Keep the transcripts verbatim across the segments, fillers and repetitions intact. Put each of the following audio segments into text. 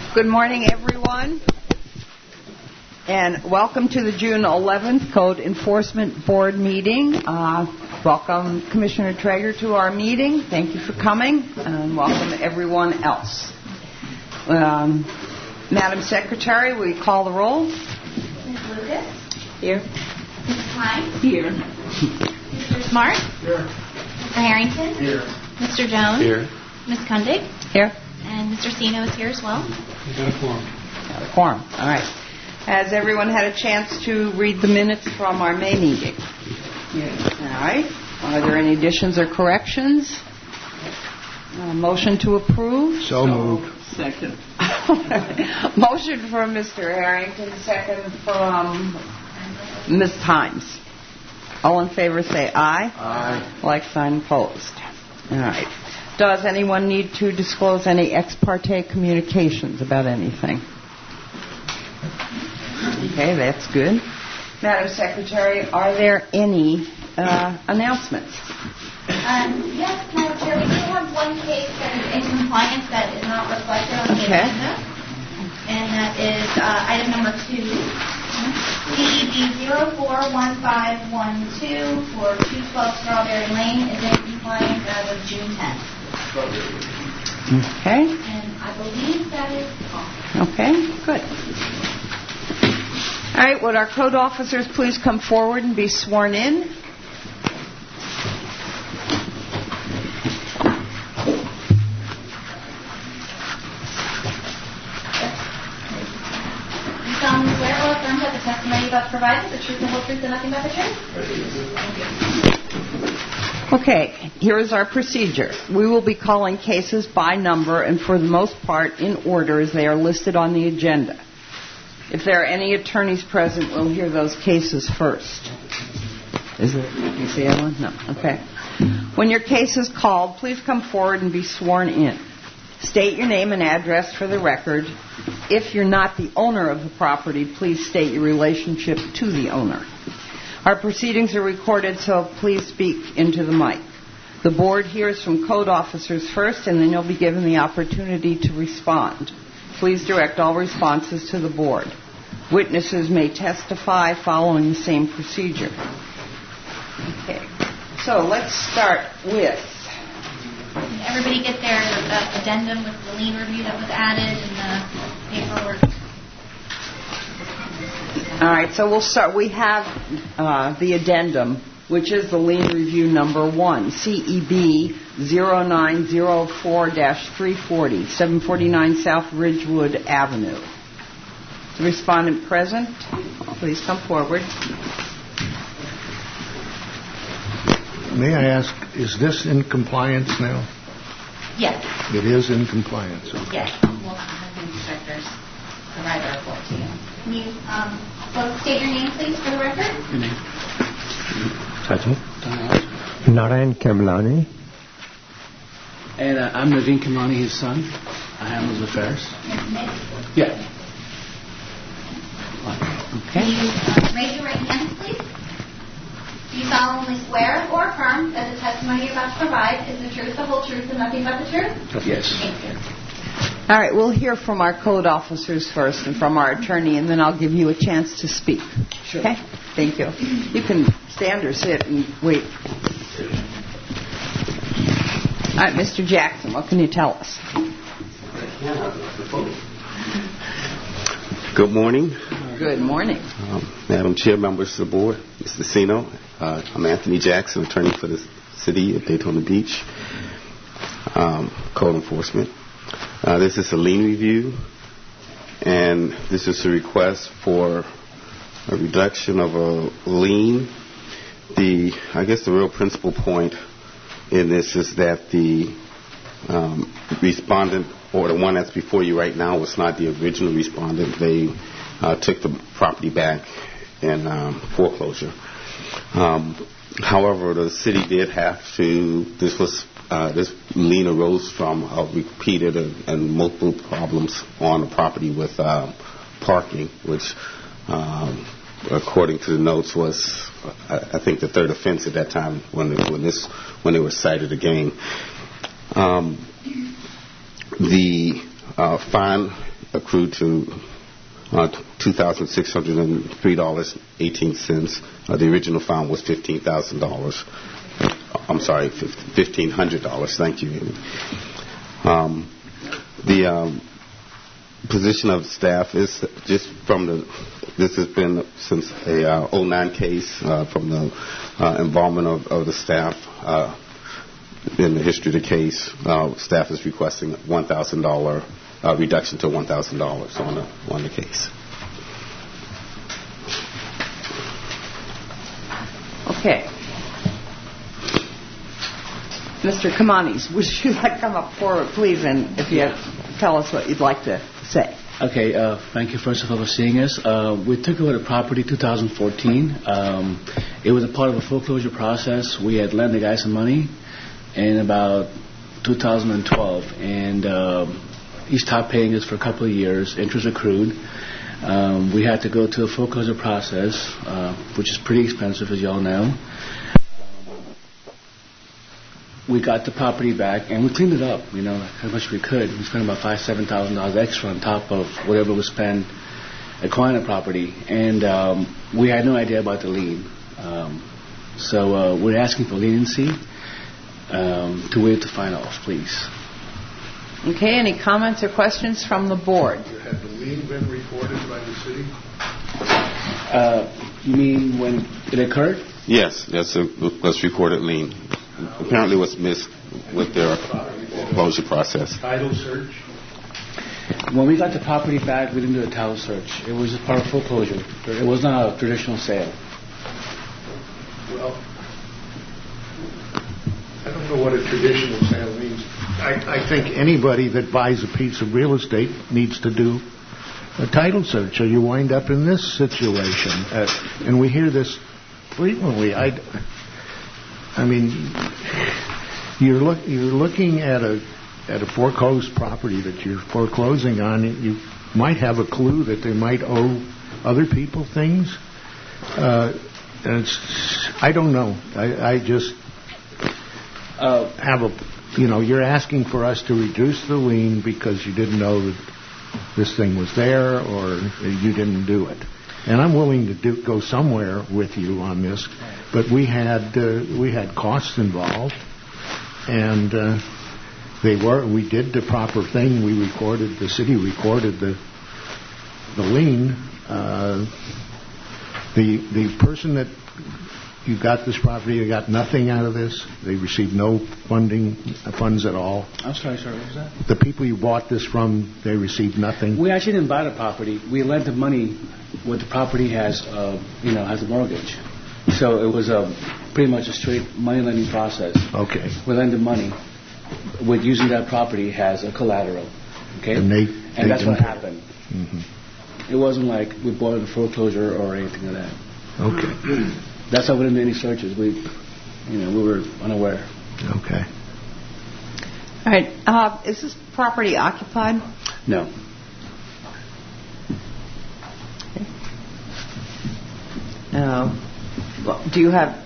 Good morning, everyone, and welcome to the June eleventh Code Enforcement Board meeting. Uh, welcome, Commissioner Traeger, to our meeting. Thank you for coming, and welcome everyone else. Um, Madam Secretary, will you call the roll? Miz Lucas? Here. Miz Klein? Here. Mister Smart? Here. Mister Harrington? Here. Mister Jones? Here. Miz Kundig? Here. And Mister Sino is here as well. We got a quorum. Got a quorum. All right. Has everyone had a chance to read the minutes from our May meeting? Yes. All right. Are there any additions or corrections? Uh, motion to approve? So moved. Second. Motion from Mister Harrington, second from Miz Himes. All in favor say aye. Aye. Like sign opposed. All right. Does anyone need to disclose any ex parte communications about anything? Okay, that's good. Madam Secretary, are there any uh, announcements? Um, yes, Madam Chair, we do have one case that is in compliance that is not reflected on the Okay. agenda. And that is uh, item number two. C E B zero four one five one two for two twelve Strawberry Lane is in compliance as of June tenth. Okay. And I believe that is all. Okay, good. All right, would our code officers please come forward and be sworn in? You solemnly swear or affirm that the testimony you about to provide is the truth and whole truth and nothing but the truth? Thank you. Okay, here is our procedure. We will be calling cases by number and for the most part in order as they are listed on the agenda. If there are any attorneys present, we'll hear those cases first. Is it? You see that one? No. Okay. When your case is called, please come forward and be sworn in. State your name and address for the record. If you're not the owner of the property, please state your relationship to the owner. Our proceedings are recorded, so please speak into the mic. The board hears from code officers first, and then you'll be given the opportunity to respond. Please direct all responses to the board. Witnesses may testify following the same procedure. Okay, so let's start with... Did everybody get their uh, addendum with the lien review that was added in the paperwork? All right, so we'll start. We have uh, the addendum, which is the lien review number one, C E B zero nine zero four dash three forty, seven forty-nine South Ridgewood Avenue. The respondent present, please come forward. May I ask, is this in compliance now? Yes. It is in compliance. Okay. Yes. We'll have the inspectors provide a report to you. Can you um, both state your name, please, for the record? Your name? Title? Donald. Narayan Kamlani. And uh, I'm Naveen Kamlani, his son. I handle his affairs. Yes, Yeah. Can you uh, raise your right hand, please? Do you solemnly swear or affirm that the testimony you're about to provide is the truth, the whole truth, and nothing but the truth? Yes. Thank you. All right, we'll hear from our code officers first and from our attorney, and then I'll give you a chance to speak. Sure. Okay? Thank you. You can stand or sit and wait. All right, Mister Jackson, what can you tell us? Good morning. Good morning. Um, Madam Chair, members of the board, Mister Sino. Uh, I'm Anthony Jackson, attorney for the city of Daytona Beach, um, code enforcement. Uh, this is a lien review, and this is a request for a reduction of a lien. The, I guess the real principal point in this is that the um, respondent, or the one that's before you right now, was not the original respondent. They uh, took the property back in um, foreclosure. Um, however, the city did have to, this was Uh, this lien arose from uh, repeated and, and multiple problems on the property with uh, parking, which, um, according to the notes, was uh, I think the third offense at that time when they, when this when they were cited again. Um, the uh, fine accrued to uh, two thousand six hundred three dollars and eighteen cents. Uh, the original fine was fifteen thousand dollars. I'm sorry, fifteen hundred dollars. Thank you. Um, the um, position of staff is just from the, this has been since a uh, oh nine case uh, from the uh, involvement of, of the staff uh, in the history of the case. Uh, staff is requesting one thousand dollars uh, reduction to one thousand dollars on the, on the case. Okay. Mister Kamanis, would you like to come up forward, please, and if you have, tell us what you'd like to say. Okay, uh, thank you first of all for seeing us. Uh, we took over the property two thousand fourteen. Um, it was a part of a foreclosure process. We had lent the guy some money in about two thousand twelve, and um, he stopped paying us for a couple of years, interest accrued. Um, we had to go to a foreclosure process, uh, which is pretty expensive, as you all know. We got the property back, and we cleaned it up, you know, how much we could. We spent about five, seven thousand dollars extra on top of whatever was spent acquiring the property, and um, we had no idea about the lien. Um, so uh, we're asking for leniency um, to waive the fine off, please. Okay. Any comments or questions from the board? Had the lien been recorded by the city? Uh, you mean when it occurred? Yes, that's a let's recorded lien. Apparently was missed with their foreclosure process. Title search? When we got the property back, we didn't do a title search. It was a part of foreclosure. It was not a traditional sale. Well, I don't know what a traditional sale means. I, I think anybody that buys a piece of real estate needs to do a title search, or you wind up in this situation. Uh, and we hear this frequently. I, I mean, you're look you're looking at a at a foreclosed property that you're foreclosing on. You might have a clue that they might owe other people things. Uh, and it's I don't know. I, I just uh, have a you know you're asking for us to reduce the lien because you didn't know that this thing was there or you didn't do it. And I'm willing to do, go somewhere with you on this, but we had uh, we had costs involved, and uh, they were we did the proper thing. We recorded the city recorded the the lien. Uh, the the person that you got this property, they got nothing out of this. They received no funding uh, funds at all. I'm sorry, sir. What was that? The people you bought this from, they received nothing. We actually didn't buy the property. We lent the money. What the property has, uh, you know, has a mortgage. So it was a pretty much a straight money lending process. Okay. We lend the money with using that property as a collateral. Okay. And they, and they that's what pay. happened. Mm-hmm. It wasn't like we bought it in foreclosure or anything like that. Okay. That's why we didn't do any searches. We, you know, we were unaware. Okay. All right. Uh, is this property occupied? No. Okay. Uh, well, do you have...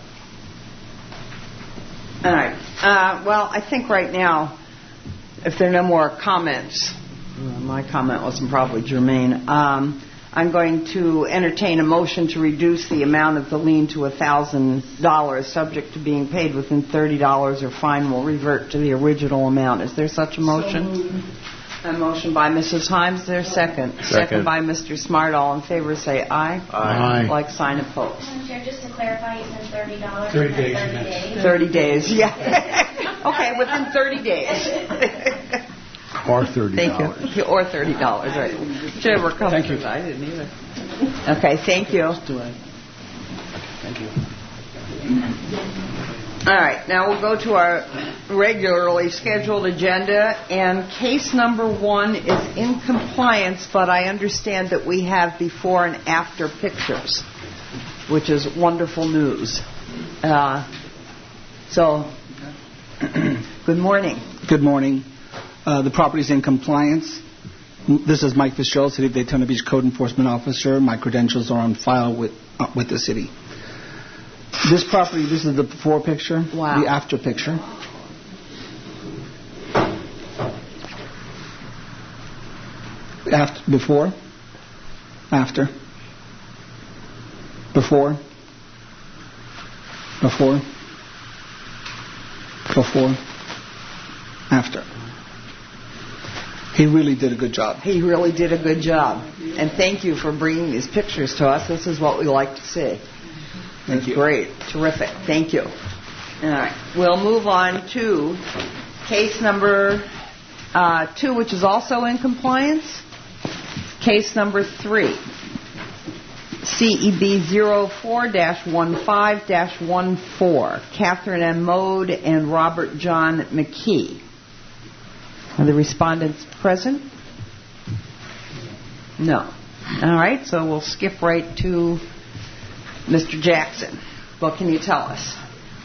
All right. Uh, well, I think right now, if there are no more comments, uh, my comment wasn't probably germane, um, I'm going to entertain a motion to reduce the amount of the lien to one thousand dollars, subject to being paid within thirty dollars, or fine will revert to the original amount. Is there such a motion? So a motion by Missus Himes. Is there a second? Second. Second by Mister Smart. All in favor say aye. Aye. Aye. Like sign opposed. Madam Chair, just to clarify, you said thirty dollars. thirty days. thirty days. thirty days, yeah. Okay, within thirty days. Or thirty dollars. Thank you. Or thirty dollars, right. Whichever comes. Thank you. I didn't either. Okay, thank you. All Thank you. right, now we'll go to our regularly scheduled agenda, and case number one is in compliance, but I understand that we have before and after pictures, which is wonderful news. Uh, so, good morning. Good morning. Uh, the property is in compliance. This is Mike Fitzgerald, City of Daytona Beach Code Enforcement Officer. My credentials are on file with uh, with the city. This property, this is the before picture. Wow. The after picture. After, before? After? Before? Before? Before? After? He really did a good job. He really did a good job. And thank you for bringing these pictures to us. This is what we like to see. Thank you. Great. Terrific. Thank you. All right. We'll move on to case number uh, two, which is also in compliance. Case number three. C E B zero four dash one five dash one four. Catherine M. Mode and Robert John McKee. Are the respondents present? No. All right, so we'll skip right to Mister Jackson. What can you tell us?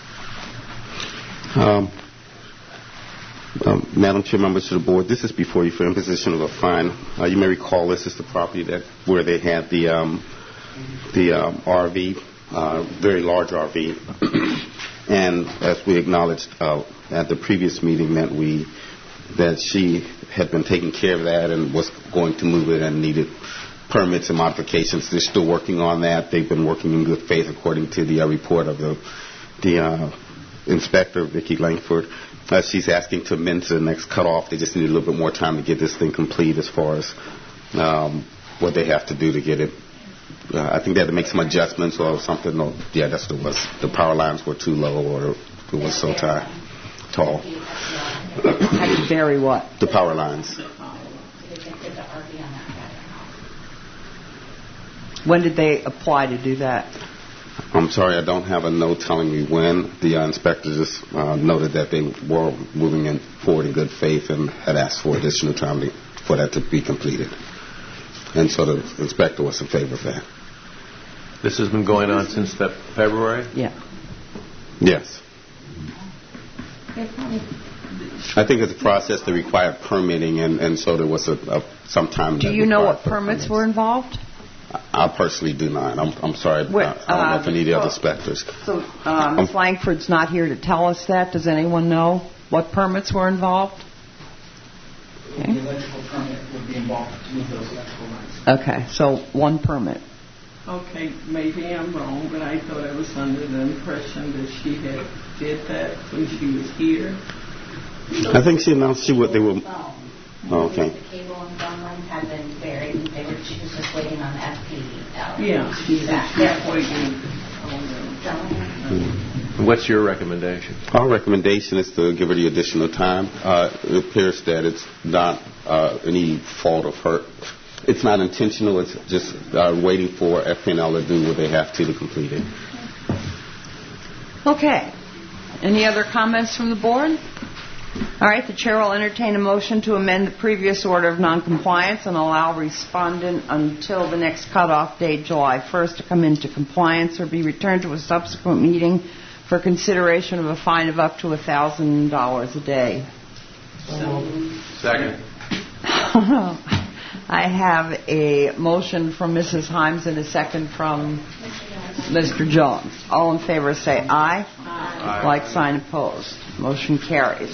Um, um, Madam Chair, members of the board, this is before you for imposition of a fine. Uh, you may recall this is the property that where they had the um, the um, R V, uh, very large R V, and as we acknowledged uh, at the previous meeting that we that she had been taking care of that and was going to move it and needed permits and modifications. They're still working on that. They've been working in good faith according to the uh, report of the the uh, inspector, Vicki Langford. Uh, she's asking to amend to the next cutoff. They just need a little bit more time to get this thing complete as far as um, what they have to do to get it. Uh, I think they had to make some adjustments or something. Or, yeah, that's what it was. The power lines were too low or it was so tight, tall. Very what? The power lines. When did they apply to do that? I'm sorry, I don't have a note telling me when. The uh, inspector just uh, noted that they were moving in forward in good faith and had asked for additional time to, for that to be completed. And so the inspector was in favor of that. This has been going on since that February? Yeah. Yes. I think it's a process that required permitting, and, and so there was a, a some time. Do you know what permits were involved? I personally do not. I'm, I'm sorry. Wait, I, I don't know uh, if any of the so, other inspectors. So uh, Miz Langford's not here to tell us that. Does anyone know what permits were involved? Okay. The electrical permit would be involved to move those electrical lines. Okay, so one permit. Okay, maybe I'm wrong, but I thought I was under the impression that she had did that when she was here. I think she announced she would. They were. Oh, okay. The cable and phone lines had been buried, and they were, she was just waiting on the F P L. Yeah, she's back there. waiting. Mm-hmm. What's your recommendation? Our recommendation is to give her the additional time. Uh, it appears that it's not uh, any fault of her. It's not intentional. It's just uh, waiting for F P L to do what they have to to complete it. Okay. Any other comments from the board? All right, the chair will entertain a motion to amend the previous order of noncompliance and allow respondent until the next cutoff date, July first, to come into compliance or be returned to a subsequent meeting for consideration of a fine of up to one thousand dollars a day. Second. I have a motion from Missus Himes and a second from Mister Jones. All in favor say aye. Aye. Like sign opposed. Motion carries.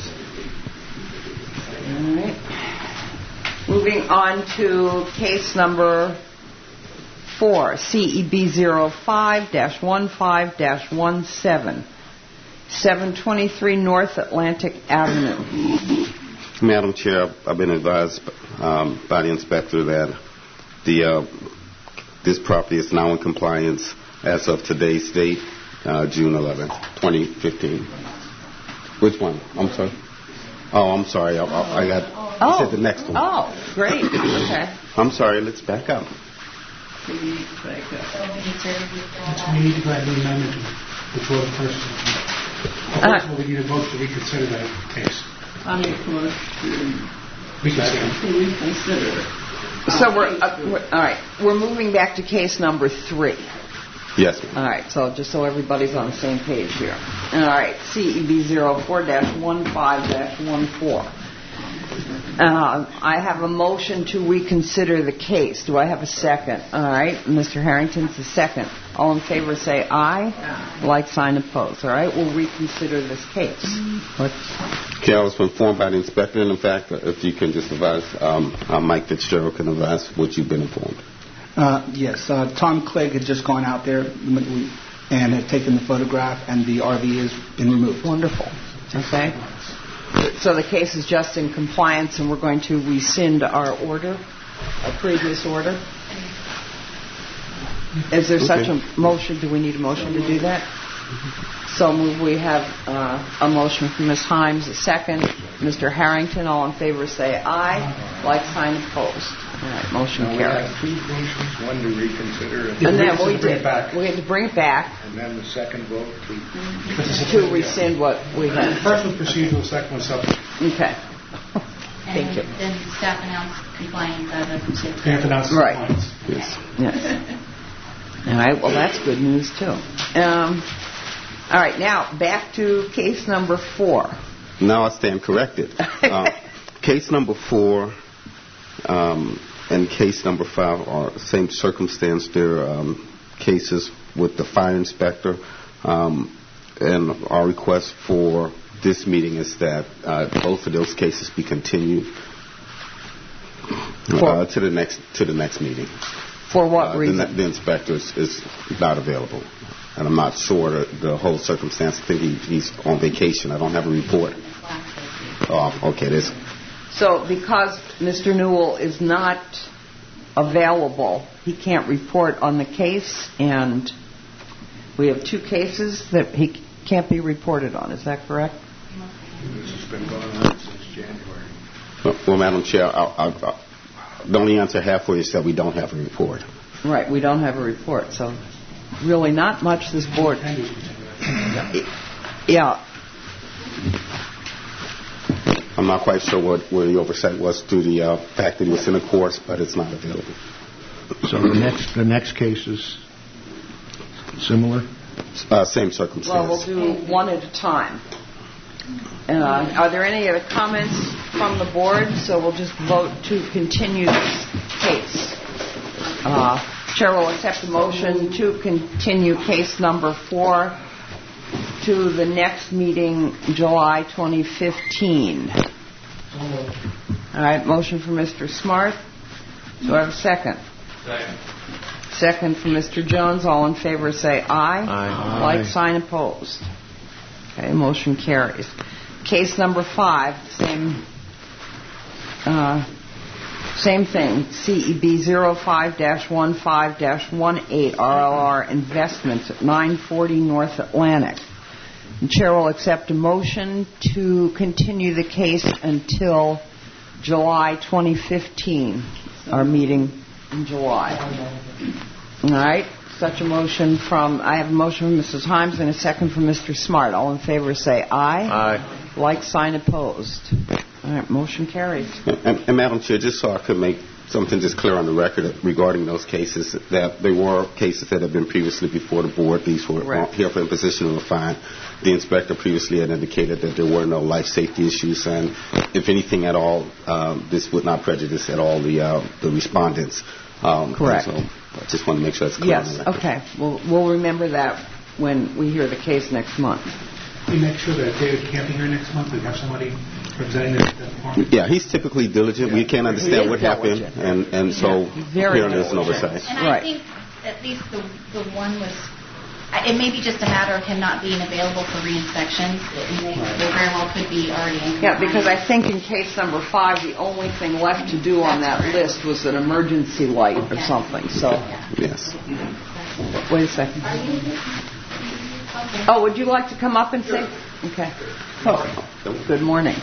All right. Moving on to case number four, C E B zero five dash one five dash one seven, seven twenty-three North Atlantic Avenue. Madam Chair, I've been advised um, by the inspector that the uh, this property is now in compliance as of today's date, uh, June eleventh, twenty fifteen. Which one? I'm sorry. Oh, I'm sorry. I, I, I got. Oh. You said the next one. Oh, great. Okay. I'm sorry. Let's back up. We need to back up. We need to go ahead and amend it before the first one. Uh, First of all, we need a vote to reconsider that case. I make a motion to Reconsider. reconsider. So we're, uh, we're all right. We're moving back to case number three. Yes, ma'am. All right. So just so everybody's on the same page here. All right. C E B zero four dash one five dash one four. Uh, I have a motion to reconsider the case. Do I have a second? All right. Mister Harrington's the second. All in favor say aye. Aye. Like, sign, opposed. All right. We'll reconsider this case. Let's Okay, I was informed by the inspector, and in fact, if you can just advise, um, uh, Mike Fitzgerald can advise what you've been informed. Uh, yes, uh, Tom Clegg had just gone out there and had taken the photograph, and the R V has been removed. Wonderful. Okay. So the case is just in compliance, and we're going to rescind our order, a previous order. Is there such a motion? Do we need a motion to do that? So move. We have uh, a motion from Miz Himes, a second. Mister Harrington, all in favor say aye. Like, sign, opposed. All right, motion Now we carries. have two motions, one to reconsider and, And then we to bring did. it back. We had to bring it back And then the second vote to... to rescind what we The had. first was procedural, the second was substantive. Okay. Thank And you. then staff announced compliance as of You have to announce Right. compliance. Yes. Yes. All right. Well, that's good news too. Um, all right. Now back to case number four. Now I stand corrected. Uh, case number four um, and case number five are the same circumstance. They're um, cases with the fire inspector. Um, and our request for this meeting is that uh, both of those cases be continued uh, to the next to the next meeting. For what Uh, reason? the, the inspector is, is not available, and I'm not sure the, the whole circumstance. I think he, he's on vacation. I don't have a report. Oh, okay. This. So because Mister Newell is not available, he can't report on the case, and we have two cases that he can't be reported on. Is that correct? This has been going on since January. Well, well Madam Chair, I, I, I, the only answer I have for you is that we don't have a report. Right. We don't have a report, so really not much this board. Yeah. I'm not quite sure what where the oversight was through the uh, fact that he was in a course, but it's not available. So the next the next case is similar? Uh, same circumstance. Well, we'll do one at a time. Uh, are there any other comments from the board? So we'll just vote to continue this case. Uh, Chair will accept a motion to continue case number four to the next meeting, July twenty fifteen. All right, motion for Mister Smart. Do I have a second? Second. Second for Mister Jones. All in favor say aye. Aye. Like, sign, opposed. Okay, motion carries. Case number five, same uh, same thing. C E B zero five dash one five dash one eight R L R Investments at nine forty North Atlantic. The Chair will accept a motion to continue the case until July twenty fifteen, our meeting in July. All right. Such a motion from, I have a motion from Missus Himes and a second from Mister Smart. All in favor say aye. Aye. Like, sign, opposed. All right, motion carries. And, and, and Madam Chair, just so I could make something just clear on the record regarding those cases, that they were cases that have been previously before the board. These were Correct. here for imposition of a fine. The inspector previously had indicated that there were no life safety issues, and if anything at all, um, this would not prejudice at all the uh, the respondents. Um, Correct. So I just want to make sure that's clear on Yes, the record. okay. We'll, we'll remember that when we hear the case next month. We make sure that David can't be here next month. We have somebody representing the the department. Yeah, he's typically diligent. We can't He understand is what happened, diligent. and, and so Yeah, very here there's an diligent. oversight. And Right. I think at least the the one was, I- it may be just a matter of him not being available for re-inspections. It may- They very well could be already in Yeah, because I compliance. think in case number five, the only thing left to do on that list was an emergency light or something. So, Yes. wait a second. Oh, would you like to come up and say? Okay. Oh, good morning.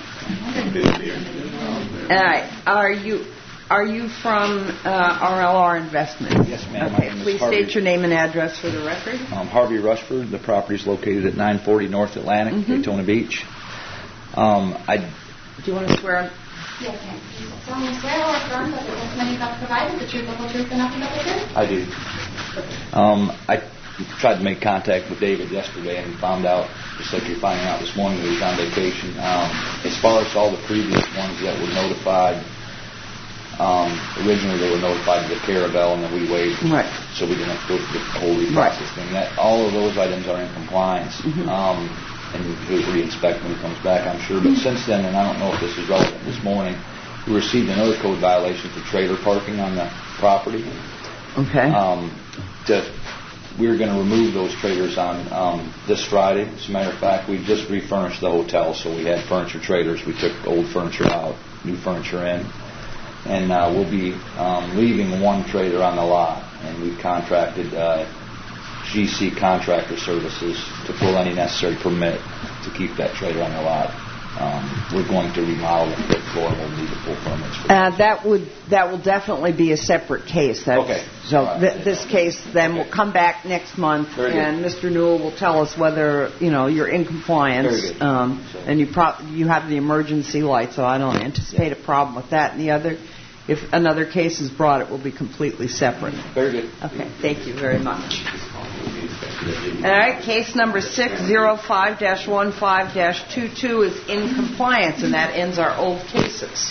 All right. Are you are you from uh, R L R Investment? Yes, ma'am. My Okay. name is Please Harvey. state your name and address for the record. Um, Harvey Rushford. The property is located at nine forty North Atlantic, Mm-hmm. Daytona Beach. Um, I Do you want to swear? Yes, ma'am. Do you solemnly swear or affirm that the testimony you have provided, the truth, the whole truth, and nothing but the truth? I do. Um, I tried to make contact with David yesterday and found out, just like you're finding out this morning, that he's on vacation. Um, as far as all the previous ones that were notified. Um, originally, they were notified of the Caravel, and then we waived, right. so we didn't have to go through the whole reprocess right. thing. That all of those items are in compliance, mm-hmm. um, and he'll re-inspect when he comes back, I'm sure. But since then, and I don't know if this is relevant this morning, we received another code violation for trailer parking on the property. Okay. Um, to, we were going to remove those trailers on um, this Friday. As a matter of fact, we just refurnished the hotel, so we had furniture trailers. We took old furniture out, new furniture in. And uh, we'll be um, leaving one trailer on the lot, and we've contracted uh, G C Contractor Services to pull any necessary permit to keep that trailer on the lot. Um, we're going to remodel the fifth floor, and we'll need to pull permits for uh, that. Would that will definitely be a separate case. That's, okay. So right. th- this case then will come back next month, Very and good. Mister Newell will tell us whether you know you're in compliance. Very good. Um, so. And you pro- you have the emergency light, so I don't anticipate yeah. a problem with that. And the other. If another case is brought, it will be completely separate. Very good. Okay, thank you very much. All right, case number six zero five dash one five dash two two is in compliance, and that ends our old cases.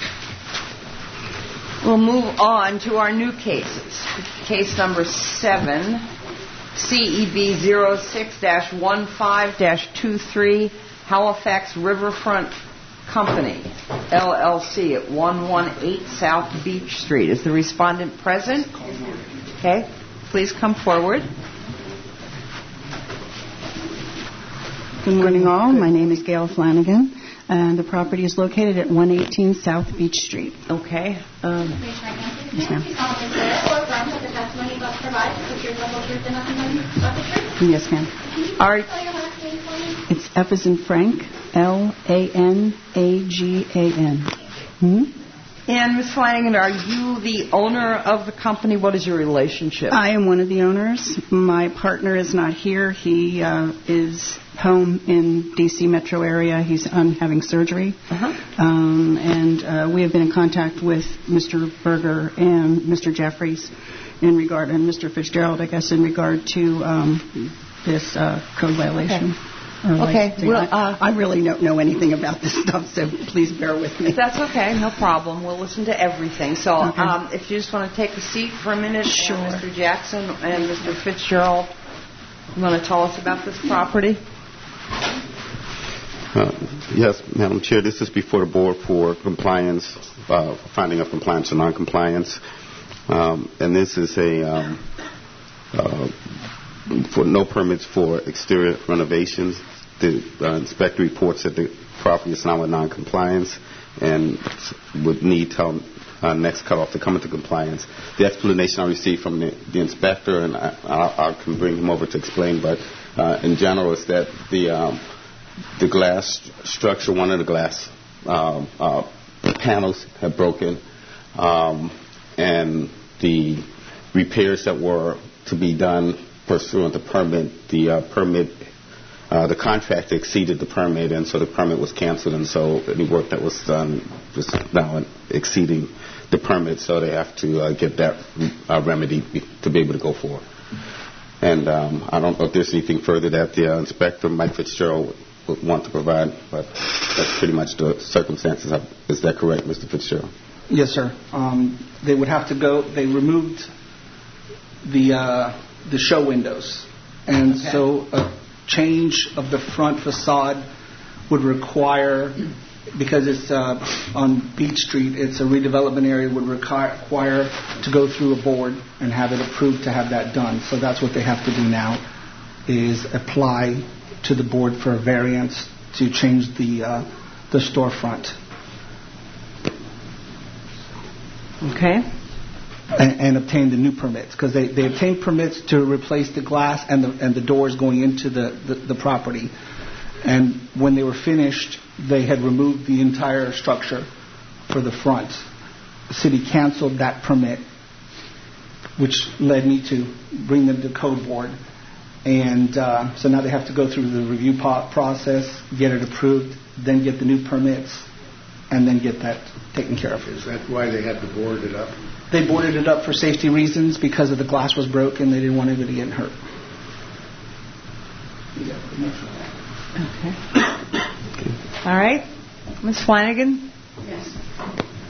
We'll move on to our new cases. Case number seven, C E B zero six dash one five dash two three, Halifax Riverfront Company, L L C, at one eighteen South Beach Street. Is the respondent present? Okay. Please come forward. Good morning, all. My name is Gail Flanagan, and the property is located at one eighteen South Beach Street. Okay. Um, yes, ma'am. Yes, ma'am. All right. It's F as in Frank, L A N A G A N. Hmm? And Miz Flanagan, are you the owner of the company? What is your relationship? I am one of the owners. My partner is not here. He uh, is home in D C metro area. He's um, having surgery. Uh-huh. Um, and uh, we have been in contact with Mister Berger and Mister Jeffries in regard, and Mister Fitzgerald, I guess, in regard to um, this uh, code violation. Okay. Okay. Well, uh, I, I really don't know anything about this stuff, so please bear with me. That's okay. No problem. We'll listen to everything. So okay. um, if you just want to take a seat for a minute, sure. And Mister Jackson and Mister Fitzgerald, you want to tell us about this property? Uh, yes, Madam Chair. This is before the board for compliance, uh, finding of compliance or non-compliance. Um, and this is a um, uh, for no permits for exterior renovations. The uh, inspector reports that the property is now in non-compliance and would need till uh, next cutoff to come into compliance. The explanation I received from the, the inspector, and I, I, I can bring him over to explain, but uh, in general is that the um, the glass structure, one of the glass um, uh, panels had broken, um, and the repairs that were to be done pursuant to permit, the uh, permit, uh, the contract exceeded the permit, and so the permit was canceled, and so the work that was done was now exceeding the permit, so they have to uh, get that uh, remedy to be able to go forward. And um, I don't know if there's anything further that the uh, inspector, Mike Fitzgerald, would want to provide, but that's pretty much the circumstances. Is that correct, Mister Fitzgerald? Yes, sir. Um, they would have to go. They removed the uh, the show windows, and okay. so a change of the front facade would require, because it's uh, on Beach Street, it's a redevelopment area, would require, require to go through a board and have it approved to have that done. So that's what they have to do now, is apply to the board for a variance to change the uh, the storefront. Okay. And, and obtain the new permits, because they, they obtained permits to replace the glass and the and the doors going into the, the, the property. And when they were finished, they had removed the entire structure for the front. The city canceled that permit, which led me to bring them to code board. And uh, so now they have to go through the review po- process, get it approved, then get the new permits, and then get that taken care of. Is that why they had to board it up? They boarded it up for safety reasons because of the glass was broken. They didn't want anybody getting hurt. Okay. All right. Miz Flanagan? Yes.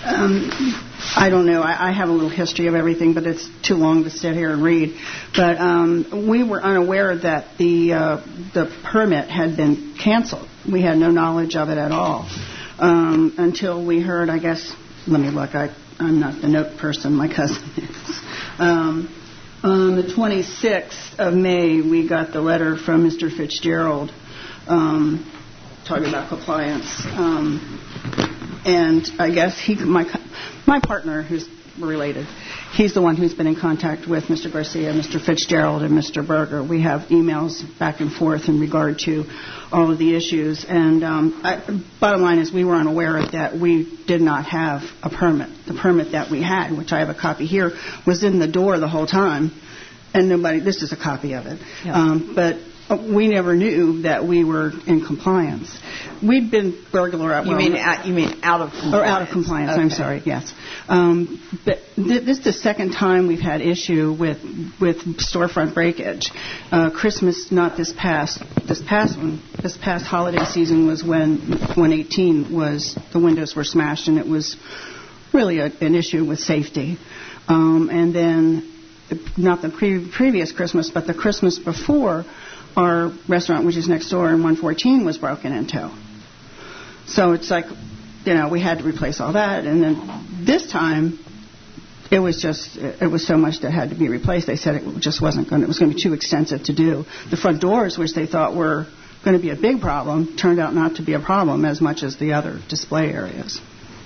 Um, I don't know. I, I have a little history of everything, but it's too long to sit here and read. But um, we were unaware that the uh, the permit had been canceled. We had no knowledge of it at all um, until we heard, I guess, let me look. I, I'm not the note person. My cousin is. Um, on the twenty-sixth of May, we got the letter from Mister Fitzgerald um, talking about compliance. Um, and I guess he, my my partner, who's related, he's the one who's been in contact with Mister Garcia, Mister Fitzgerald, and Mister Berger. We have emails back and forth in regard to all of the issues. And um, I, bottom line is we were unaware that we did not have a permit. The permit that we had, which I have a copy here, was in the door the whole time. And nobody, this is a copy of it. Yeah. Um, but we never knew that we were in compliance. We'd been burglar at. You well, mean out, you mean out of compliance? Or out of compliance. Okay. I'm sorry. Yes. Um, but th- this is the second time we've had issue with with storefront breakage. Uh, Christmas, not this past this past one. This past holiday season was when one eighteen was the windows were smashed, and it was really a, an issue with safety. Um, and then not the pre- previous Christmas, but the Christmas before, our restaurant, which is next door in one fourteen, was broken into. So it's like, you know, we had to replace all that. And then this time, it was just, it was so much that had to be replaced. They said it just wasn't going to, it was going to be too extensive to do. The front doors, which they thought were going to be a big problem, turned out not to be a problem as much as the other display areas.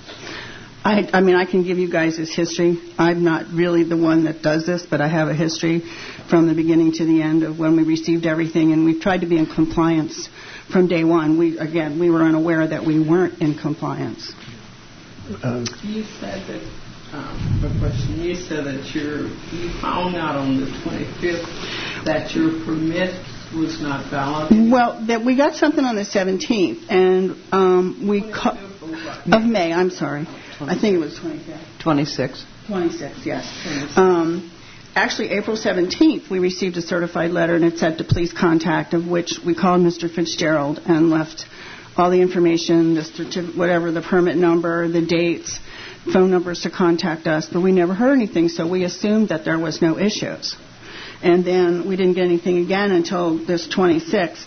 I, I mean, I can give you guys this history. I'm not really the one that does this, but I have a history from the beginning to the end of when we received everything, and we've tried to be in compliance from day one. We again, we were unaware that we weren't in compliance. Uh, you said that. Um, a question. You said that your you found out on the twenty-fifth that your permit was not valid. Well, that we got something on the seventeenth, and um, we ca- of May. I'm sorry. I think it was twenty-fifth. twenty-sixth. twenty-sixth, yes. Um, actually, April seventeenth, we received a certified letter, and it said to please contact, of which we called Mister Fitzgerald and left all the information, the certif- whatever, the permit number, the dates, phone numbers to contact us, but we never heard anything, so we assumed that there was no issues. And then we didn't get anything again until this twenty-sixth.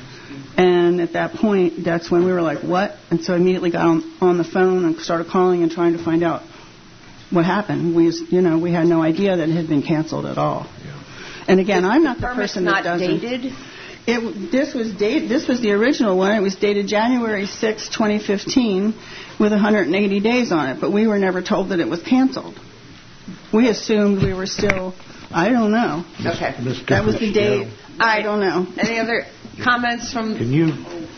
And at that point, that's when we were like, what? And so I immediately got on, on the phone and started calling and trying to find out what happened. We, you know, we had no idea that it had been canceled at all. Yeah. And again, I'm not the, the person that doesn't. Not dated? It, this was date. This was the original one. It was dated January sixth, twenty fifteen, with one hundred eighty days on it. But we were never told that it was canceled. We assumed we were still. I don't know. Okay. That was the date. Yeah. I don't know. Any other comments from Can you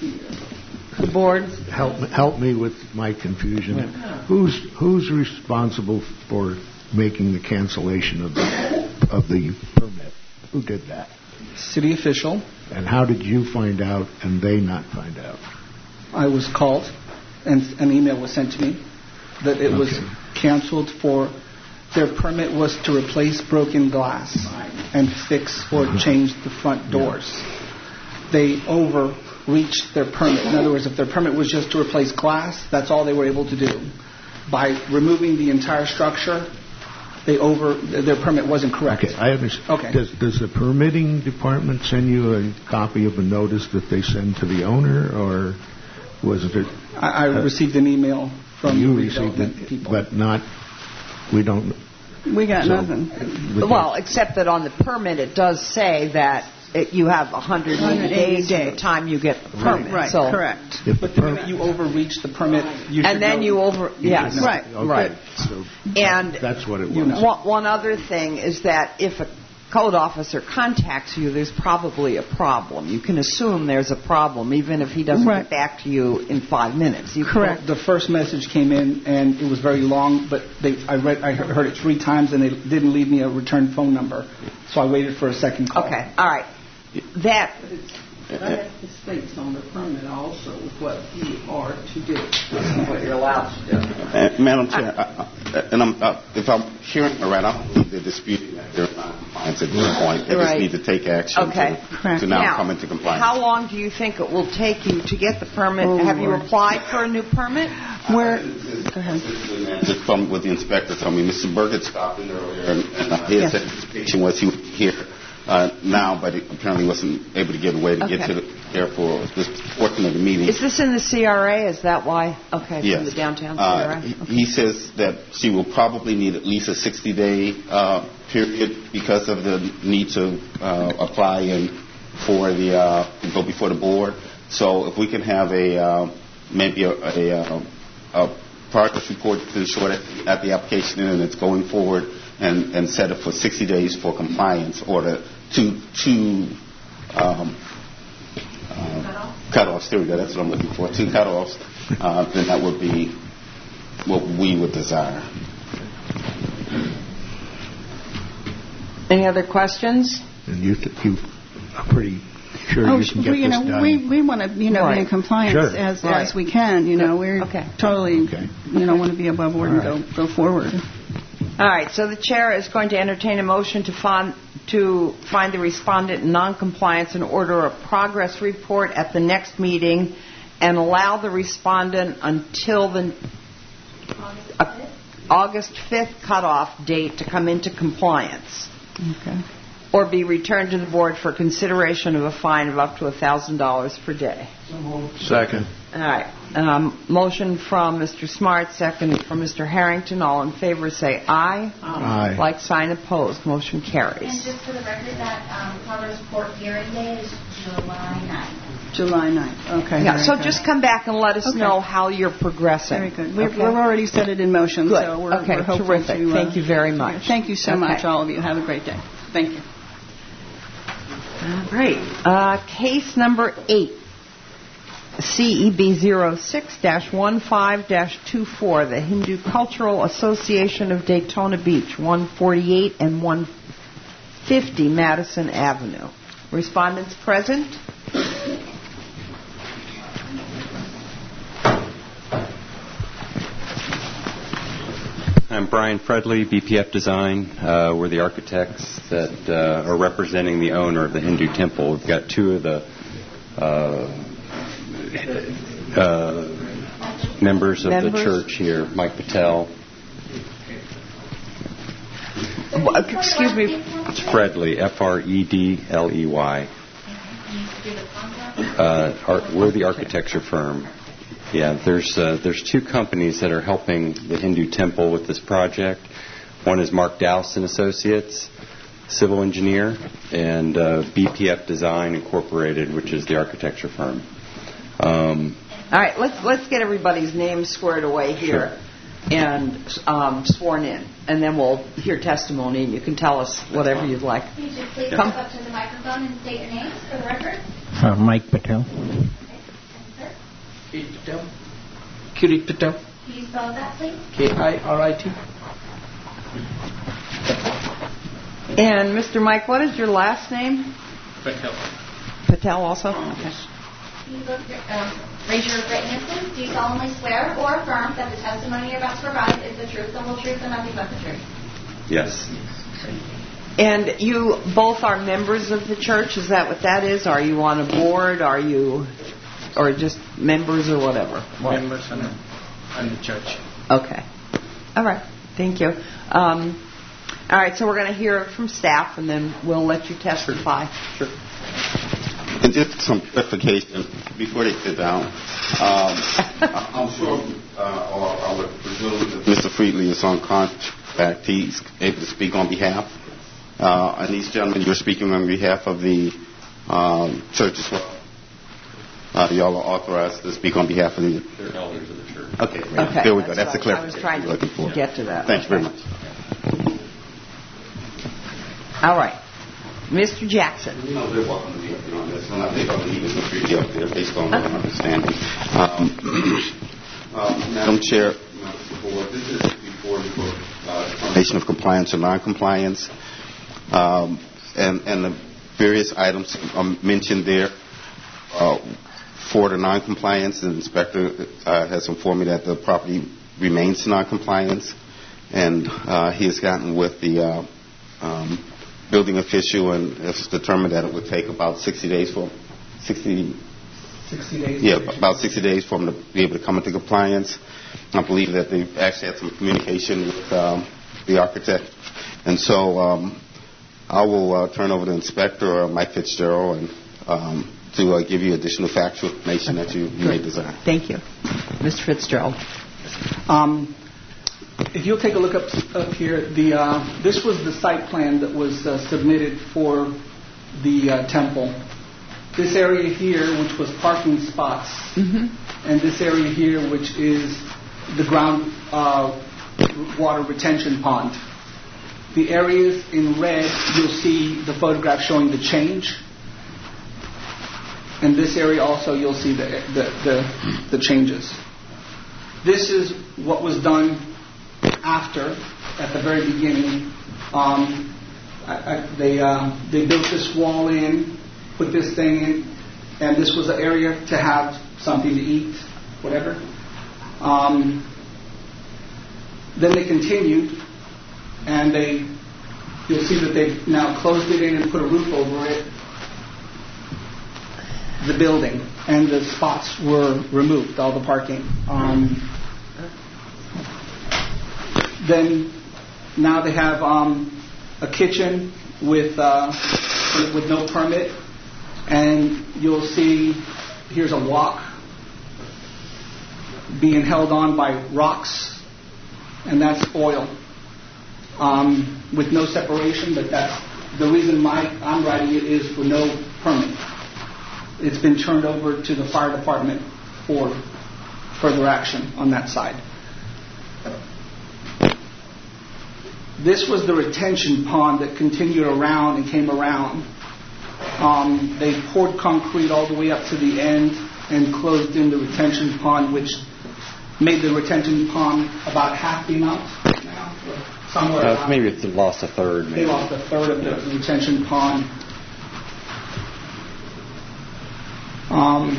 the board? Help help me with my confusion. Yeah. Who's who's responsible for making the cancellation of the of the permit? Who did that? City official. And how did you find out and they not find out? I was called, and an email was sent to me that it okay. was canceled for. Their permit was to replace broken glass and fix or uh-huh. change the front doors. Yeah. They overreached their permit. In other words, if their permit was just to replace glass, that's all they were able to do. By removing the entire structure, they over their permit wasn't correct. Okay, I understand. Okay. Does, does the permitting department send you a copy of a notice that they send to the owner, or was it? I, I uh, received an email from you the received it, people, but not. We don't. We got so, nothing. Well, except that on the permit it does say that it, you have one hundred eighty days from the time you get the permit. Right, right so correct. If but the minute you overreach the permit, you and then know. you over yes, you right, okay. right. So and that's what it was. You know. one, one other thing is that if a code officer contacts you, there's probably a problem. You can assume there's a problem, even if he doesn't right. get back to you in five minutes. You Correct. The first message came in, and it was very long, but they, I read, I heard it three times, and they didn't leave me a return phone number. So I waited for a second call. Okay. All right. That. That states on the permit also what you are to do, what you're allowed to do. Uh, Madam Chair, uh, uh, and I'm, uh, if I'm hearing it right, I don't believe they're disputing that they're not in compliance at this point. They right. just need to take action okay. to, to now, now come into compliance. How long do you think it will take you to get the permit? Oh, Have you Lord. applied for a new permit? Where? Go ahead. Just from what the inspector told me, Mister Burgett stopped in earlier, and, and uh, his Yes. anticipation was he would be here uh, now, but he apparently wasn't able to get away to Okay. get to the here for this portion of the meeting. Is this in the C R A? Is that why? Okay, Yes. from the downtown C Uh, R A? he, Okay. he says that she will probably need at least a sixty-day uh, period because of the need to uh, apply and for the uh, go before the board. So if we can have a uh, maybe a, a, a, a progress report to show that at the application and it's going forward, and, and set it for sixty days for compliance, or the two two um, uh, cutoffs. There we go. That's what I'm looking for. Two cutoffs. Uh, then that would be what we would desire. Any other questions? And you, you are pretty sure Oh, you can get we, you this know, done. we we want to, you know, Right. be in compliance Sure. as Right. as we can. You know, we're Okay. totally, Okay. you know, want to be above board and go go forward. All right, so the chair is going to entertain a motion to find, to find the respondent in noncompliance and order a progress report at the next meeting and allow the respondent until the uh, August fifth cutoff date to come into compliance. Okay. Or be returned to the board for consideration of a fine of up to one thousand dollars per day. Second. All right. Um, motion from Mister Smart, second from Mister Harrington. All in favor say aye. Aye. Like sign opposed. Motion And carries. just for the record, that um, progress report hearing day is July ninth. July ninth. Okay. Yeah, very so good. just come back and let us Okay. know how you're progressing. Very good. We've, Okay? we've already set it in motion, Good. so we're, Okay, we're hoping terrific. to. uh, Thank you very much. Thank you so Okay. much, all of you. Have a great day. Thank you. All right. Uh, case number eight, C E B zero six dash fifteen dash twenty-four, the Hindu Cultural Association of Daytona Beach, one forty-eight and one fifty Madison Avenue. Respondents present? I'm Brian Fredley, B P F Design. Uh, we're the architects that uh, are representing the owner of the Hindu temple. We've got two of the uh, uh, members of Members? the church here, Mike Patel. Uh, Excuse me. It's Fredley, F R E D L E Y. Uh, ar- we're the architecture firm. Yeah, there's uh, there's two companies that are helping the Hindu temple with this project. One is Mark Dowse and Associates, civil engineer, and uh, B P F Design Incorporated, which is the architecture firm. Um, All right, let's let's get everybody's names squared away here and um, sworn in, and then we'll hear testimony, and you can tell us whatever you'd like. Could you please Come. step up to the microphone and state your names for the record? Uh, Mike Patel. Sir, Patel. Kirit Patel. can you spell that, please? K I R I T. And Mister Mike, what is your last name? Patel. Patel also? Okay. Can you look your, um, raise your right hand, please? Do you solemnly swear or affirm that the testimony you're about to provide is the truth, the whole truth, and nothing but the truth? yes. And you both are members of the church? Is that what that is? Are you on a board? Are you, or just members or whatever? What? Members and, and the church. Okay. All right. Thank you. Um, all right. So we're going to hear from staff, and then we'll let you testify. Sure. And just some clarification before they sit down. Um, I- I'm sure, uh, or I would presume that Mister Friedley is on contract. He's able to speak on behalf. Uh, and these gentlemen, you're speaking on behalf of the um, church as well. Uh, y'all are authorized to speak on behalf of the. They're elders of the church. Okay. Okay. There we go. That's the what I was clarification trying we're looking for. to get to that. Thank you very Okay. much. All right. Mister Jackson. No, they're welcome to be up there on this one. I think I'll leave Mister Friedley up there based on what I'm understanding. Um, uh, Madam Chair, members of the board, this is before you for uh, determination of compliance or non-compliance. Um, and, and the various items are mentioned there. Uh, for the non-compliance, the inspector uh, has informed me that the property remains non-compliance, and uh, he has gotten with the uh, um, building official and has determined that it would take about sixty days for sixty, sixty days. yeah, about sixty days for him to be able to come into compliance. I believe that they've actually had some communication with um, the architect. And so um, I will uh, turn over to Inspector uh, Mike Fitzgerald and um, to uh, give you additional factual information that you, you may desire. Thank you. Mister Fitzgerald. Um, if you'll take a look up up here, the uh, this was the site plan that was uh, submitted for the uh, temple. This area here, which was parking spots, mm-hmm. and this area here, which is the ground uh, water retention pond. The areas in red, you'll see the photograph showing the change. And this area also, you'll see the the, the, the changes. This is what was done after, at the very beginning. Um, I, I, they uh, they built this wall in, put this thing in, and this was the area to have something to eat, whatever. Um, then they continued, and they, you'll see that they've now closed it in and put a roof over it, the building, and the spots were removed, all the parking. Um, then now they have um, a kitchen with uh, with no permit, and you'll see here's a walk being held on by rocks, and that's oil um, with no separation. But that's the reason my, I'm writing it is for no permit. It's been turned over to the fire department for further action on that side. This was the retention pond that continued around and came around. Um, they poured concrete all the way up to the end and closed in the retention pond, which made the retention pond about half the amount now. Somewhere uh, maybe it's lost a third. Maybe. They lost a third of the retention pond. Um,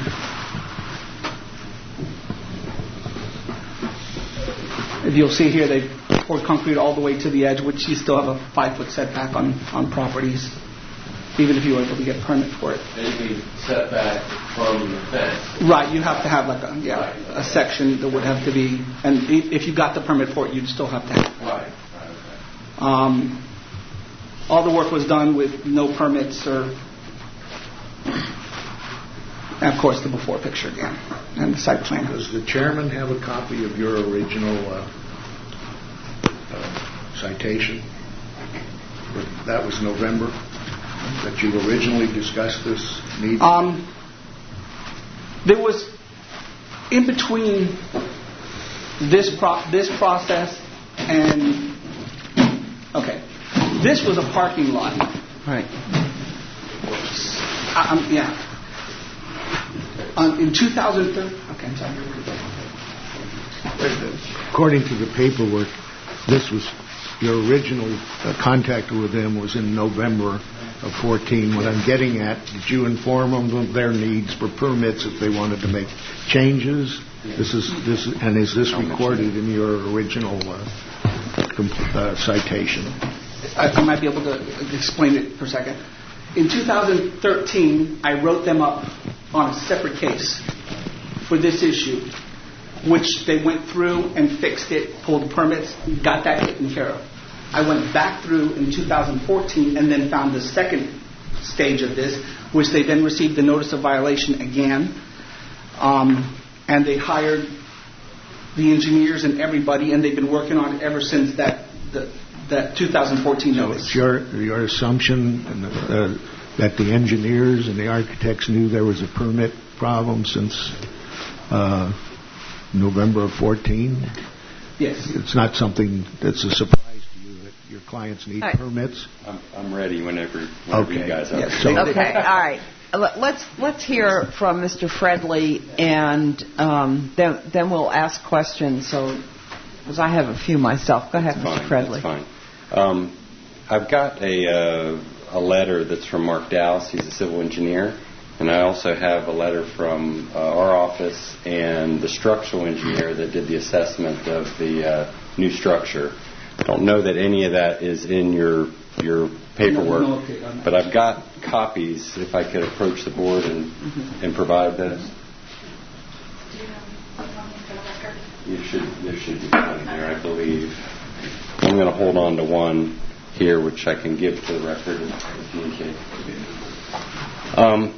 if you'll see here, they poured concrete all the way to the edge, which you still have a five-foot setback on, on properties, even if you were able to get a permit for it. Anything setback from the fence? Right, you have to have like a yeah right. a section that would have to be, and if you got the permit for it, you'd still have to have it. Right. Um, all the work was done with no permits or. And, of course, the before picture again, and the site plan. Does the chairman have a copy of your original uh, uh, citation? That was November, that you originally discussed this need? Um, there was, in between this pro- this process and, okay, this was a parking lot. Right. I, I'm, yeah. Um, in two thousand thirteen, okay, I'm sorry. According to the paperwork, this was your original uh, contact with them was in November of fourteen. What I'm getting at, did you inform them of their needs for permits if they wanted to make changes? This is this, and is this recorded in your original uh, comp- uh, citation? I, I might be able to explain it for a second. In two thousand thirteen, I wrote them up on a separate case for this issue, which they went through and fixed it, pulled permits, got that taken care of. I went back through in two thousand fourteen and then found the second stage of this, which they then received the notice of violation again, um, and they hired the engineers and everybody, and they've been working on it ever since that the, that two thousand fourteen so notice. It's your, your assumption uh, that the engineers and the architects knew there was a permit problem since uh, November of fourteen? Yes. It's not something that's a surprise to you that your clients need right. permits? I'm, I'm ready whenever, whenever okay. you guys are. Yes. So, Okay, all right. Let's let's hear from Mister Fredley, and um, then then we'll ask questions. So, because I have a few myself. Go ahead, That's Mister fine, Fredley. That's fine. Um, I've got a uh, a letter that's from Mark Dowse. He's a civil engineer, and I also have a letter from uh, our office and the structural engineer that did the assessment of the uh, new structure. I don't know that any of that is in your your paperwork, no, no, okay, um, but I've got copies. If I could approach the board and mm-hmm. and provide those. you should there should be one there, I believe. I'm going to hold on to one here, which I can give to the record and communicate. Um,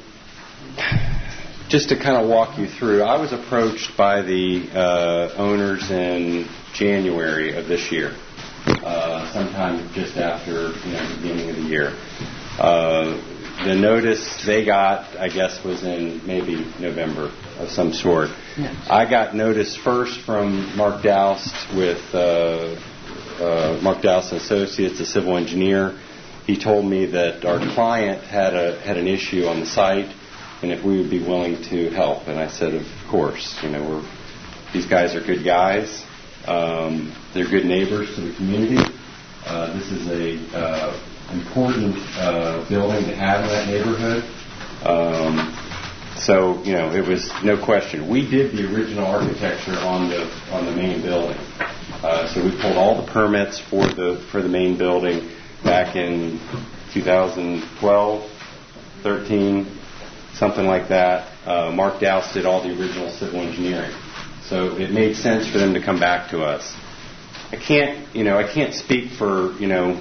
just to kind of walk you through, I was approached by the uh, owners in January of this year, uh, sometime just after you know, the beginning of the year. Uh, the notice they got, I guess, was in maybe November of some sort. Yes. I got notice first from Mark Doust with uh, uh, Mark Doust and Associates, a civil engineer. He told me that our client had a had an issue on the site, and if we would be willing to help. And I said, of course. You know, we're, these guys are good guys. Um, they're good neighbors to the community. Uh, this is a uh, important uh, building to have in that neighborhood. Um, so, you know, it was no question. We did the original architecture on the on the main building. Uh, so we pulled all the permits for the for the main building back in two thousand twelve, thirteen, something like that. Uh, Mark Doust did all the original civil engineering. So it made sense for them to come back to us. I can't, you know, I can't speak for, you know,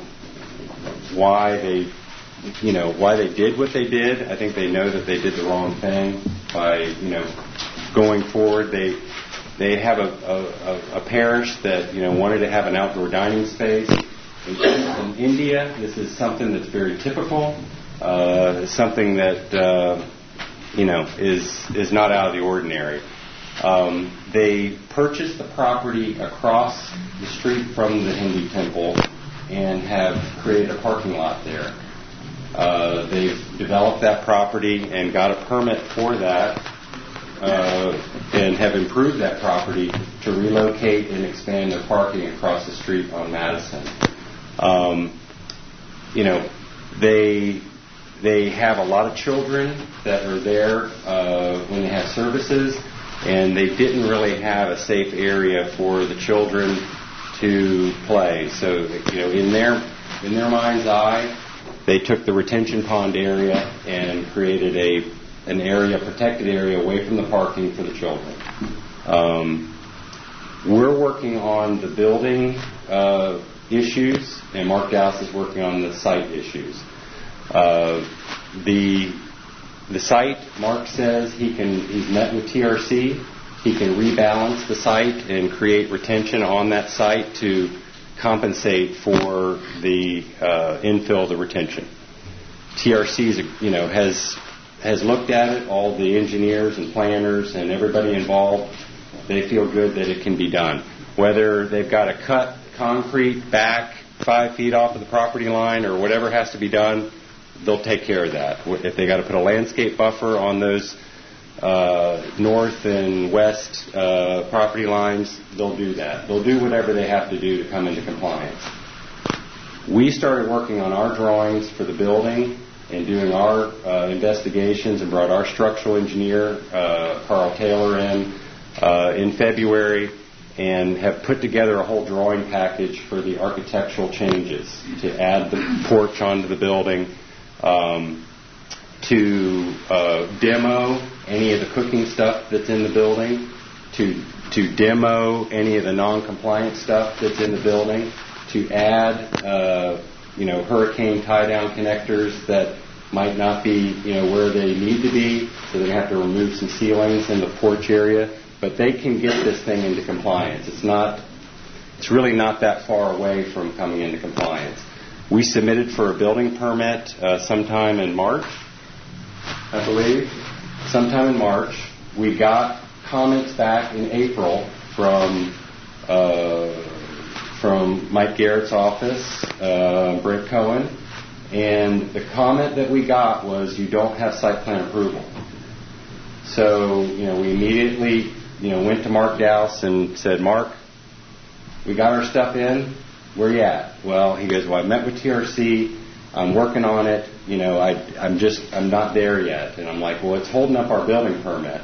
why they, you know, why they did what they did. I think they know that they did the wrong thing by, you know, going forward. They they have a, a, a parish that, you know, wanted to have an outdoor dining space. In, in India, this is something that's very typical. Uh, something that, uh, you know, is is not out of the ordinary. Um, they purchased the property across the street from the Hindu temple and have created a parking lot there. Uh, they've developed that property and got a permit for that uh, and have improved that property to relocate and expand their parking across the street on Madison. Um, you know, they they have a lot of children that are there uh, when they have services, and they didn't really have a safe area for the children to play. So, you know, in their in their mind's eye, they took the retention pond area and created a an area, protected area, away from the parking for the children. Um, we're working on the building uh, issues, and Mark Doust is working on the site issues. Uh, the the site, Mark says he can. He's met with T R C. He can rebalance the site and create retention on that site to compensate for the uh, infill, the retention. T R C, you know, has has looked at it. All the engineers and planners and everybody involved, they feel good that it can be done. Whether they've got to cut concrete back five feet off of the property line or whatever has to be done, they'll take care of that. If they got to put a landscape buffer on those uh, north and west uh, property lines, they'll do that. They'll do whatever they have to do to come into compliance. We started working on our drawings for the building and doing our uh, investigations and brought our structural engineer, uh, Carl Taylor, in uh, in February, and have put together a whole drawing package for the architectural changes to add the porch onto the building, um, to uh, demo any of the cooking stuff that's in the building, to to demo any of the non-compliant stuff that's in the building, to add uh, you know hurricane tie-down connectors that might not be you know where they need to be, so they have to remove some ceilings in the porch area. But they can get this thing into compliance. It's not. It's really not that far away from coming into compliance. We submitted for a building permit uh, sometime in March, I believe. Sometime in March. We got comments back in April from uh, from Mike Garrett's office, uh, Brent Cohen, and the comment that we got was, "You don't have site plan approval." So you know, we immediately you know went to Mark Doust and said, "Mark, we got our stuff in. Where you at?" Well, he goes, "Well, I met with T R C. I'm working on it. You know, I, I'm just, I'm not there yet." And I'm like, "Well, it's holding up our building permit."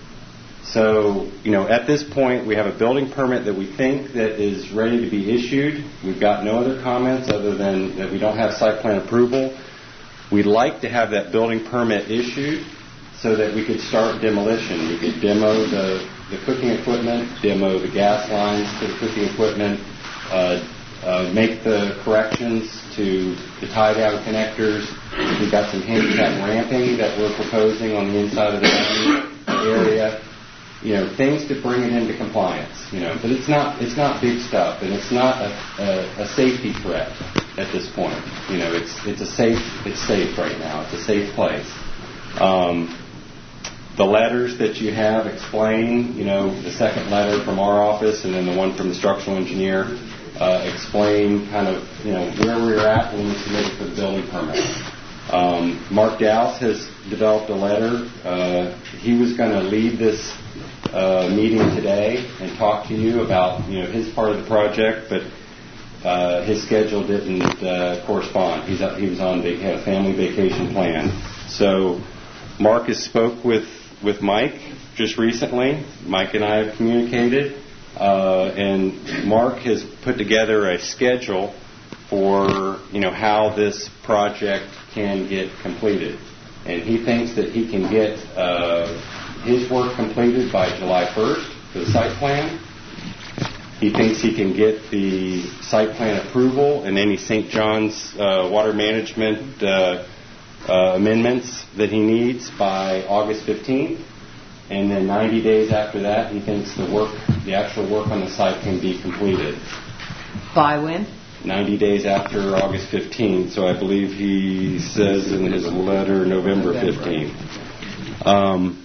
So, you know, at this point, we have a building permit that we think that is ready to be issued. We've got no other comments other than that we don't have site plan approval. We'd like to have that building permit issued so that we could start demolition. We could demo the the cooking equipment, demo the gas lines to the cooking equipment, uh, uh, make the corrections to the tie-down connectors. We've got some handicap ramping that we're proposing on the inside of the area. You know, things to bring it into compliance. You know, but it's not it's not big stuff, and it's not a, a, a safety threat at this point. You know, it's it's a safe it's safe right now. It's a safe place. Um, the letters that you have explain. You know, the second letter from our office, and then the one from the structural engineer uh, explain kind of you know where we were at when we submitted for the building permit. Um, Mark Dowse has developed a letter. Uh, he was going to lead this uh, meeting today and talk to you about you know his part of the project, but uh, his schedule didn't uh, correspond. He's he was on he had a family vacation plan. So Mark has spoke with with Mike just recently. Mike and I have communicated, uh, and Mark has put together a schedule for you know how this project can get completed, and he thinks that he can get uh, his work completed by July first for the site plan. He thinks he can get the site plan approval and any Saint John's uh, water management uh, uh, amendments that he needs by August fifteenth, and then ninety days after that, he thinks the work, the actual work on the site can be completed. By when? ninety days after August fifteenth, so I believe he says in his letter November fifteenth. Um,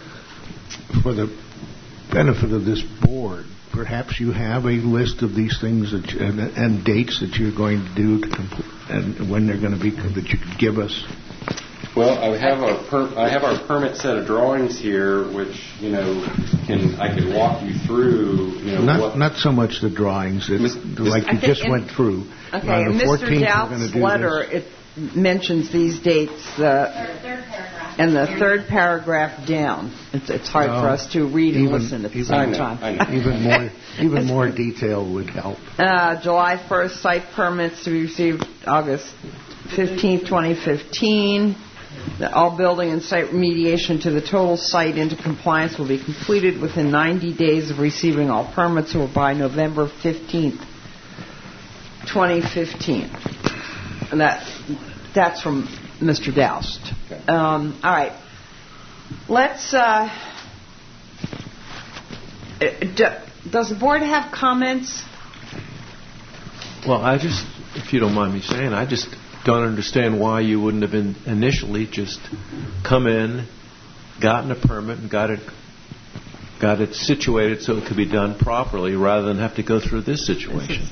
For the benefit of this board, perhaps you have a list of these things that you, and, and dates that you're going to do to compl- and when they're going to be that you could give us. Well, I have a per- I have our permit set of drawings here, which you know can I can walk you through. You know, not what not so much the drawings, it's like you just in, went through. Okay, On in the Mister fourteenth, Dowd's letter, this. It mentions these dates. The Third, third paragraph. And the third paragraph down. It's, it's hard oh, for us to read and even, listen at the even, same I know, time. I know. even more even more detail would help. Uh, July first, site permits to be received August fifteenth, twenty fifteen. The, all building and site remediation to the total site into compliance will be completed within ninety days of receiving all permits or by November fifteenth, twenty fifteen. And that, that's from Mister Doust. Okay. Um, all right. Let's... Uh, d- does the board have comments? Well, I just, if you don't mind me saying, I just don't understand why you wouldn't have been initially just come in, gotten a permit, and got it got it situated so it could be done properly, rather than have to go through this situation.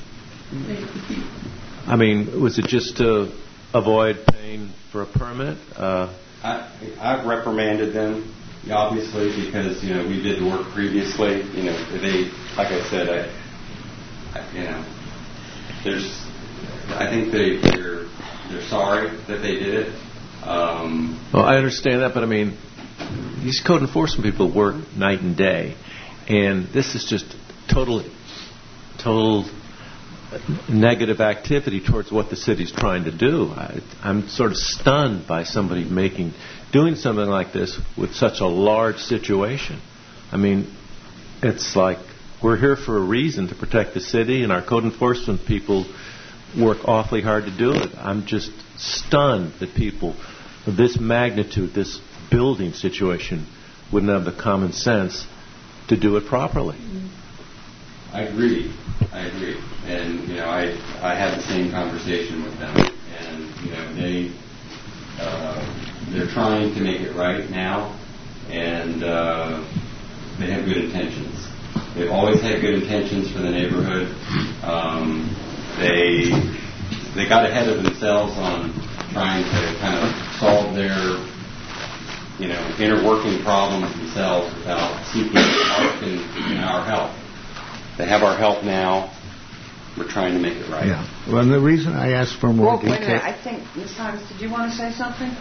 I mean, was it just to avoid paying for a permit? Uh, I, I've reprimanded them, obviously, because you know we did the work previously. You know, they, like I said, I, I you know, there's, I think they, they're they're sorry that they did it. Um, well, I understand that, but I mean, these code enforcement people work night and day, and this is just total, total negative activity towards what the city's trying to do. I, I'm sort of stunned by somebody making, doing something like this with such a large situation. I mean, it's like we're here for a reason, to protect the city, and our code enforcement people work awfully hard to do it. I'm just stunned that people of this magnitude, this building situation, wouldn't have the common sense to do it properly. I agree. I agree. And, you know, I I had the same conversation with them. And, you know, they, uh, they're trying to make it right now. And uh, they have good intentions. They've always had good intentions for the neighborhood. Um, they they got ahead of themselves on trying to kind of solve their, you know, inner working problems themselves without seeking our, and, you know, our help. They have our help now. We're trying to make it right. Yeah. Well, and the reason I asked for more well, detail... wait a minute. I think, Miz Thomas, did you want to say something?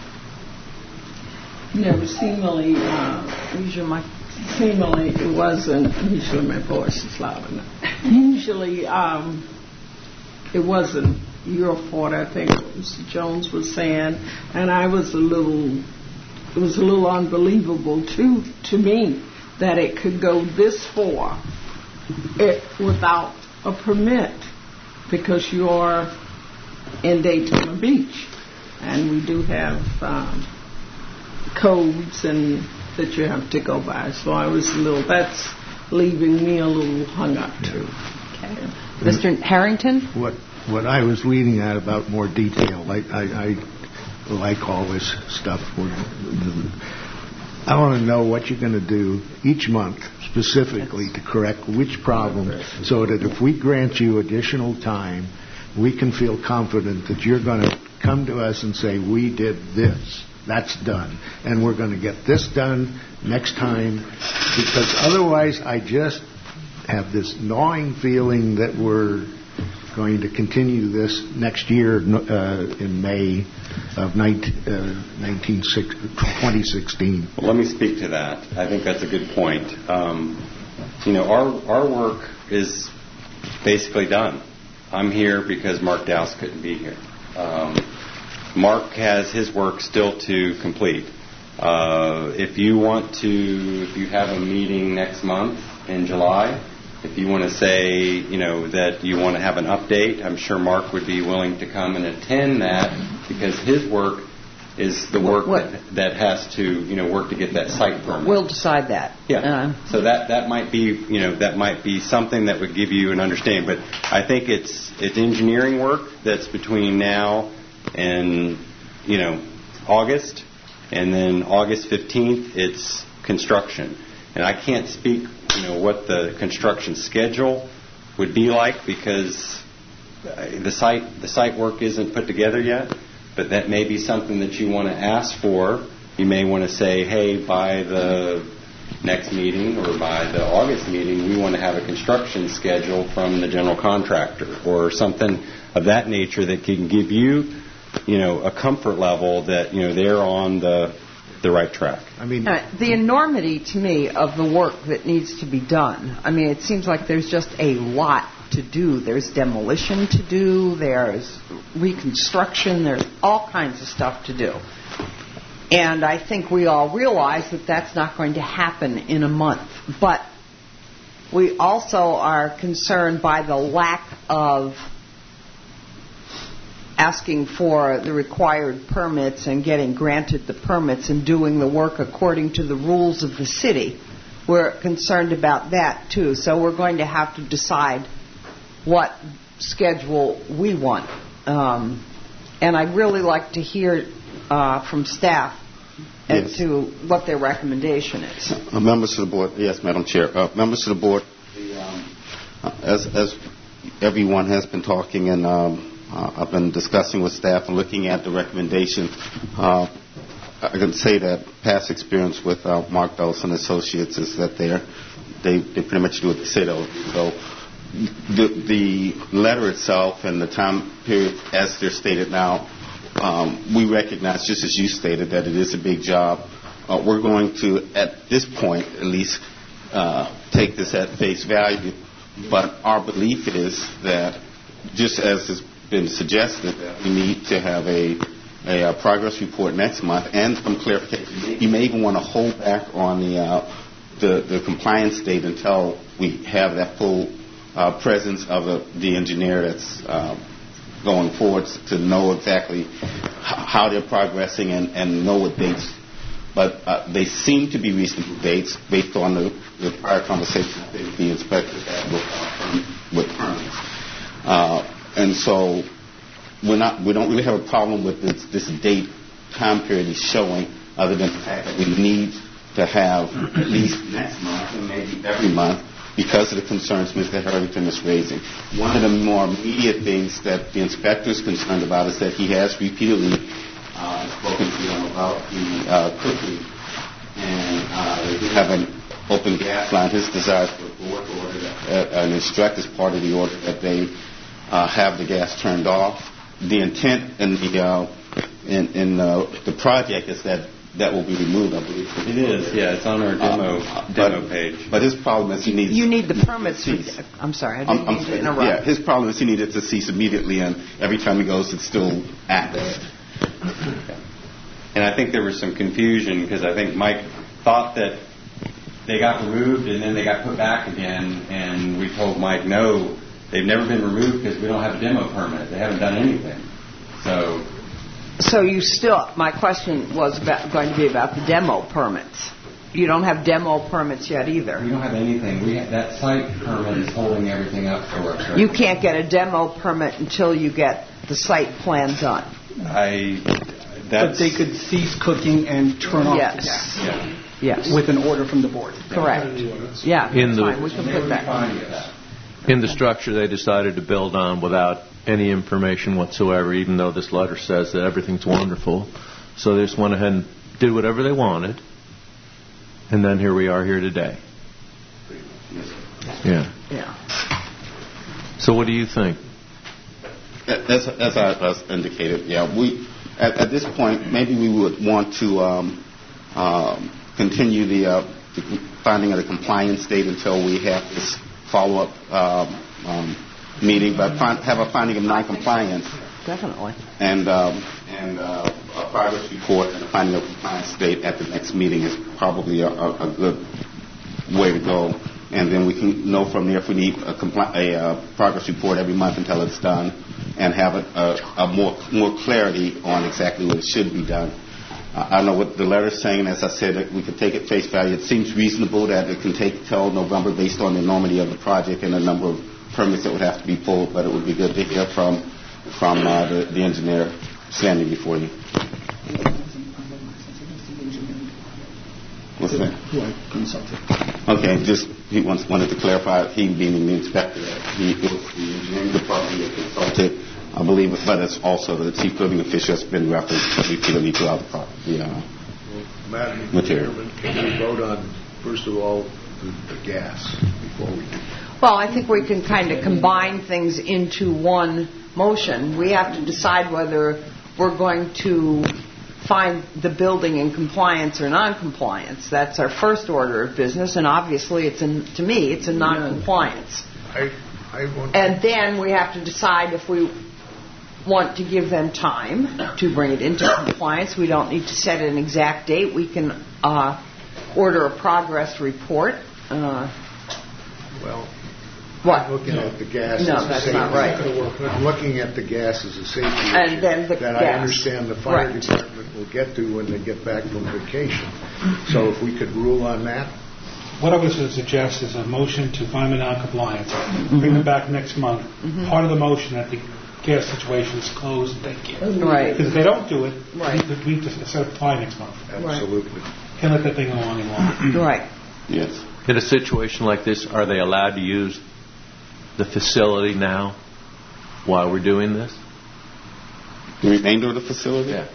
No, seemingly... Uh, Use your mic. Seemingly, it wasn't... Usually my voice is loud enough. Usually, um, it wasn't your fault, I think what Mister Jones was saying. And I was a little... It was a little unbelievable, too, to me, that it could go this far it, without a permit because you are in Daytona Beach. And we do have um, codes and that you have to go by. So I was a little, that's leaving me a little hung up too. Okay. Mister Harrington? What what I was reading at about more detail, I, I, I like all this stuff. I want to know what you're going to do each month specifically to correct which problem so that if we grant you additional time, we can feel confident that you're going to come to us and say, we did this. That's done. And we're going to get this done next time. Because otherwise, I just have this gnawing feeling that we're going to continue this next year uh, in May of nineteen, uh, twenty sixteen. Well, let me speak to that. I think that's a good point. Um, you know, our, our work is basically done. I'm here because Mark Dowse couldn't be here. Um, Mark has his work still to complete. Uh, if you want to, if you have a meeting next month in July, if you want to say, you know, that you want to have an update, I'm sure Mark would be willing to come and attend that because his work is the work what? that, that has to, you know, work to get that site permit. We'll decide that. Yeah. Uh, so that, that might be, you know, that might be something that would give you an understanding. But I think it's it's engineering work that's between now and, you know, August, and then August fifteenth, it's construction. And I can't speak, you know, what the construction schedule would be like because the site the site work isn't put together yet. But that may be something that you want to ask for. You may want to say, hey, by the next meeting or by the August meeting, we want to have a construction schedule from the general contractor or something of that nature that can give you, you know, a comfort level that, you know, they're on the the right track. I mean, uh, the enormity to me of the work that needs to be done. I mean, it seems like there's just a lot to do. There's demolition to do. There's reconstruction. There's all kinds of stuff to do. And I think we all realize that that's not going to happen in a month. But we also are concerned by the lack of asking for the required permits and getting granted the permits and doing the work according to the rules of the city. We're concerned about that, too. So we're going to have to decide what schedule we want. Um, and I'd really like to hear uh, from staff as yes. to what their recommendation is. Uh, members of the board, yes, Madam Chair. Uh, members of the board, the, um, uh, as, as everyone has been talking and um, uh, I've been discussing with staff and looking at the recommendation, uh, I can say that past experience with uh, Mark Dowse and Associates is that they're, they they pretty much do what they say they'll do. So the, the letter itself and the time period as they're stated now, um, we recognize, just as you stated, that it is a big job. Uh, we're going to, at this point at least, uh, take this at face value. But our belief is that, just as has been suggested, that we need to have a a uh, progress report next month and some clarification. You may even want to hold back on the uh, the, the compliance date until we have that full uh, presence of the, the engineer that's uh, going forward to know exactly h- how they're progressing and, and know what dates. But uh, they seem to be reasonable dates based on the, the prior conversations that the inspectors had with, with permits. Uh, and so We're not, we don't really have a problem with this, this date time period is showing, other than the fact that we need to have at least next month and maybe every month because of the concerns Mister Harrington is raising. One of the more immediate things that the inspector is concerned about is that he has repeatedly uh, spoken to them about the uh, cooking, and uh, they do have an open gas line. His desire for the board order, uh, and instruct as part of the order that they uh, have the gas turned off. The intent in the uh, in, in uh, the project is that that will be removed, I believe. It is, yeah. It's on our demo uh, demo but, page. But his problem is he needs. You need the permits. For, I'm sorry, I didn't I'm, mean I'm, to interrupt. Yeah, his problem is he needed to cease immediately, and every time he goes, it's still active. And I think there was some confusion because I think Mike thought that they got removed and then they got put back again, and we told Mike, no, they've never been removed because we don't have a demo permit. They haven't done anything. So, so you still, my question was about, going to be about the demo permits. You don't have demo permits yet either. We don't have anything. We have, that site permit is holding everything up for us. Right? You can't get a demo permit until you get the site plan done. I. But That's, they could cease cooking and turn off yes. the gas. Yeah. Yes. With an order from the board. Correct. Yeah. In the, fine. We can put that. In the structure they decided to build on without any information whatsoever, even though this letter says that everything's wonderful. So they just went ahead and did whatever they wanted. And then here we are here today. Yeah. Yeah. So what do you think? As, as I as indicated, yeah, we at, at this point maybe we would want to um, um, continue the, uh, the finding of the compliance date until we have this follow-up um, um, meeting, but find, have a finding of non-compliance. Definitely. And um, and uh, a progress report and a finding of compliance date at the next meeting is probably a, a, a good way to go. And then we can know from there if we need a, compli- a uh, progress report every month until it's done, and have a, a, a more more clarity on exactly what should be done. Uh, I know what the letter's saying, and as I said, that we could take it face value. It seems reasonable that it can take till November based on the enormity of the project and the number of permits that would have to be pulled, but it would be good to hear from from uh, the, the engineer standing before you. What's that? Who I consulted. Okay, just he wants, wanted to clarify, he being the inspector, he, it was the engineering department that consulted, I believe, but it's also the chief building official has been referenced repeatedly throughout the, pro- the uh, well, Madam material. Chairman, can we vote on, first of all, the, the gas before we do? Well, I think we can kind of combine things into one motion. We have to decide whether we're going to find the building in compliance or non-compliance. That's our first order of business, and obviously, it's in, to me, it's a non-compliance. I, I want and then we have to decide if we want to give them time to bring it into compliance. We don't need to set an exact date. We can uh, order a progress report. Uh, well, what? I'm looking at the gas no, as a that's safety. not right. I'm looking at the gas as a safety and issue then the that gas. I understand the fire right. department will get to when they get back from vacation. So if we could rule on that. What I was going to suggest is a motion to find the non-compliance, mm-hmm. bring them back next month. Mm-hmm. Part of the motion that the gas situation is closed, thank you. Right. Because if they don't do it, right. we need to set up a fine next month. Absolutely. Can't let that thing go on any longer. Right. Yes. In a situation like this, are they allowed to use the facility now while we're doing this? The remainder of the facility? Yeah.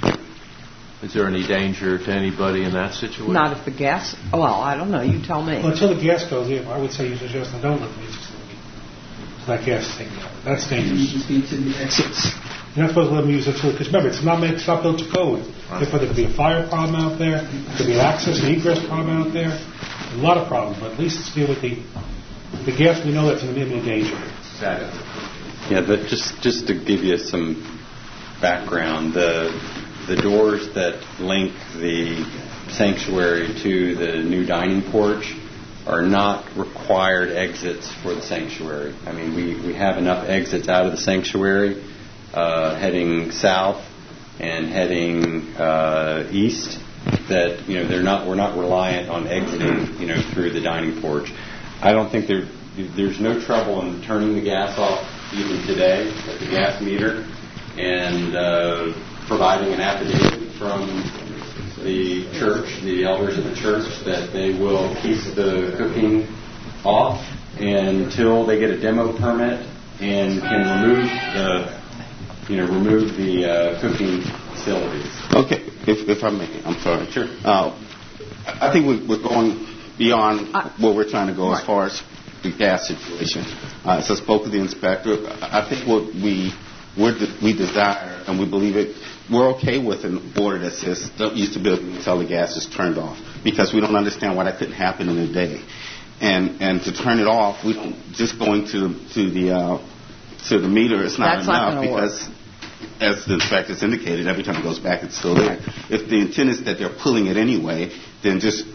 Is there any danger to anybody in that situation? Not if the gas... Well, I don't know. You tell me. Well, until the gas goes in, I would say you suggest they don't let the music facility. So that gas is taken out. That's dangerous. You're not supposed to let them use it because remember, it's not, it's not built to code. Therefore, there could be a fire problem out there. There could be an access and egress problem out there. A lot of problems, but at least it's deal with the the gas. We know that's an imminent danger. Yeah, but just just to give you some background, the the doors that link the sanctuary to the new dining porch are not required exits for the sanctuary. I mean, we, we have enough exits out of the sanctuary uh, heading south and heading uh, east that, you know, they're not we're not reliant on exiting, you know, through the dining porch. I don't think there there's no trouble in turning the gas off even today at the gas meter and uh, providing an affidavit from the church, the elders of the church, that they will keep the cooking off until they get a demo permit and can remove the, you know, remove the uh, cooking facilities. Okay, if, if I may, I'm sorry. Sure. Uh, I think we, we're going beyond uh, where we're trying to go right. as far as the gas situation. Uh, so I spoke with the inspector. I think what we we're de- we desire and we believe it. We're okay with an order that says don't use the building until the gas is turned off, because we don't understand why that couldn't happen in a day. And and to turn it off, we don't just going to to the uh, to the meter. It's not That's enough not because, work. as the inspector's indicated, every time it goes back, it's still there. If the intent is that they're pulling it anyway, then just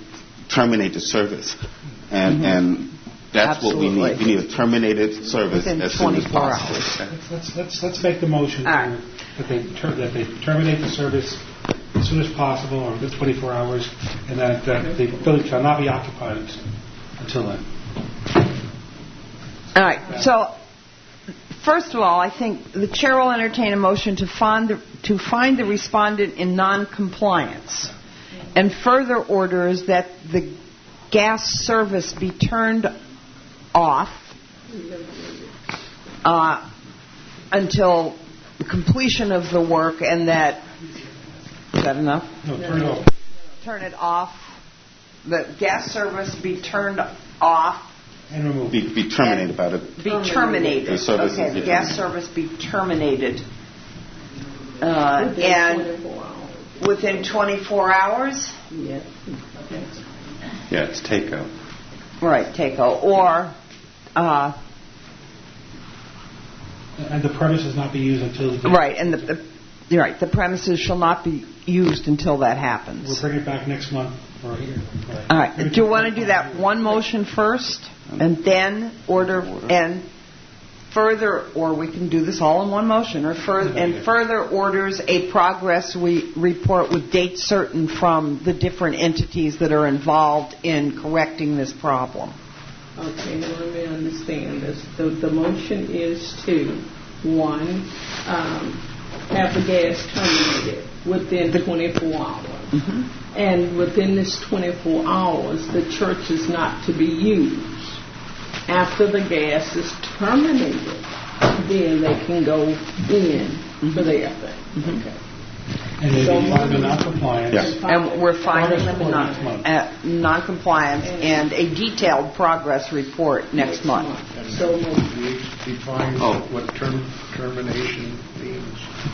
terminate the service. And, Mm-hmm. and that's Absolutely. what we need. We need a terminated service Within as soon as twenty-four possible. hours. Let's, let's, let's make the motion to, All right. that, they ter- that they terminate the service as soon as possible, or within twenty-four hours, and that, that the building shall not be occupied until then. All right. So, first of all, I think the chair will entertain a motion to find the, to find the respondent in non-compliance, and further orders that the gas service be turned off uh, until the completion of the work, and that is that enough? No, turn it off. Turn it off. The gas service be turned off. And remove. Be, be terminated by the... Be terminated. The service Okay, is the be gas service be terminated. Uh, and within twenty-four hours? Yes. Yeah, it's TACO. Right, TACO. Or, uh, And the premises not be used until... The right, and the, the, you're right, the premises shall not be used until that happens. We'll bring it back next month. Or here. All right. Do you want to do that one motion first, and then order, and further, or we can do this all in one motion, or further, and further orders a progress we report with date certain from the different entities that are involved in correcting this problem. Okay, now let me understand this. The, the motion is to, one, um, have the gas terminated within twenty-four hours. Mm-hmm. And within this twenty-four hours, the church is not to be used. After the gas is terminated, then they can go in mm-hmm. for their thing. Mm-hmm. Okay. And they So be found in non-compliance. Yeah. And we're finding them in Progress report non- next month. uh, non-compliance and a detailed progress report next month. So We define Oh. what term, termination means.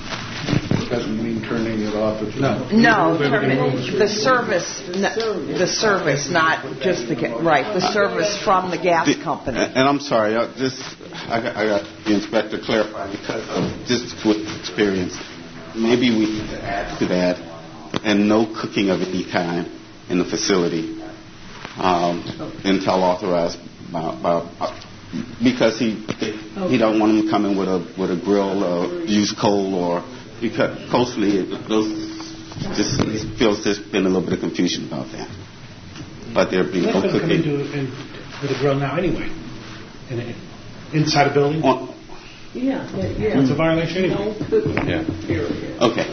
It doesn't mean turning it off. It's No. No, Remove everything termi- else. the service, n- the service, not just the, ga- right, the service from the gas The- company. And I'm sorry, I just I got, I got the inspector clarify because of just with experience. Maybe we need to add to that, and no cooking of any kind in the facility um, until authorized by, by because he he don't want him to come in with a with a grill or use coal or because culturally it, those just it feels there's been a little bit of confusion about that. But there be no Let them come cooking. into in, with a grill now anyway. In, in, inside a building. On, yeah, yeah, yeah. It's a violation anyway. No cooking. Yeah. Period. Okay.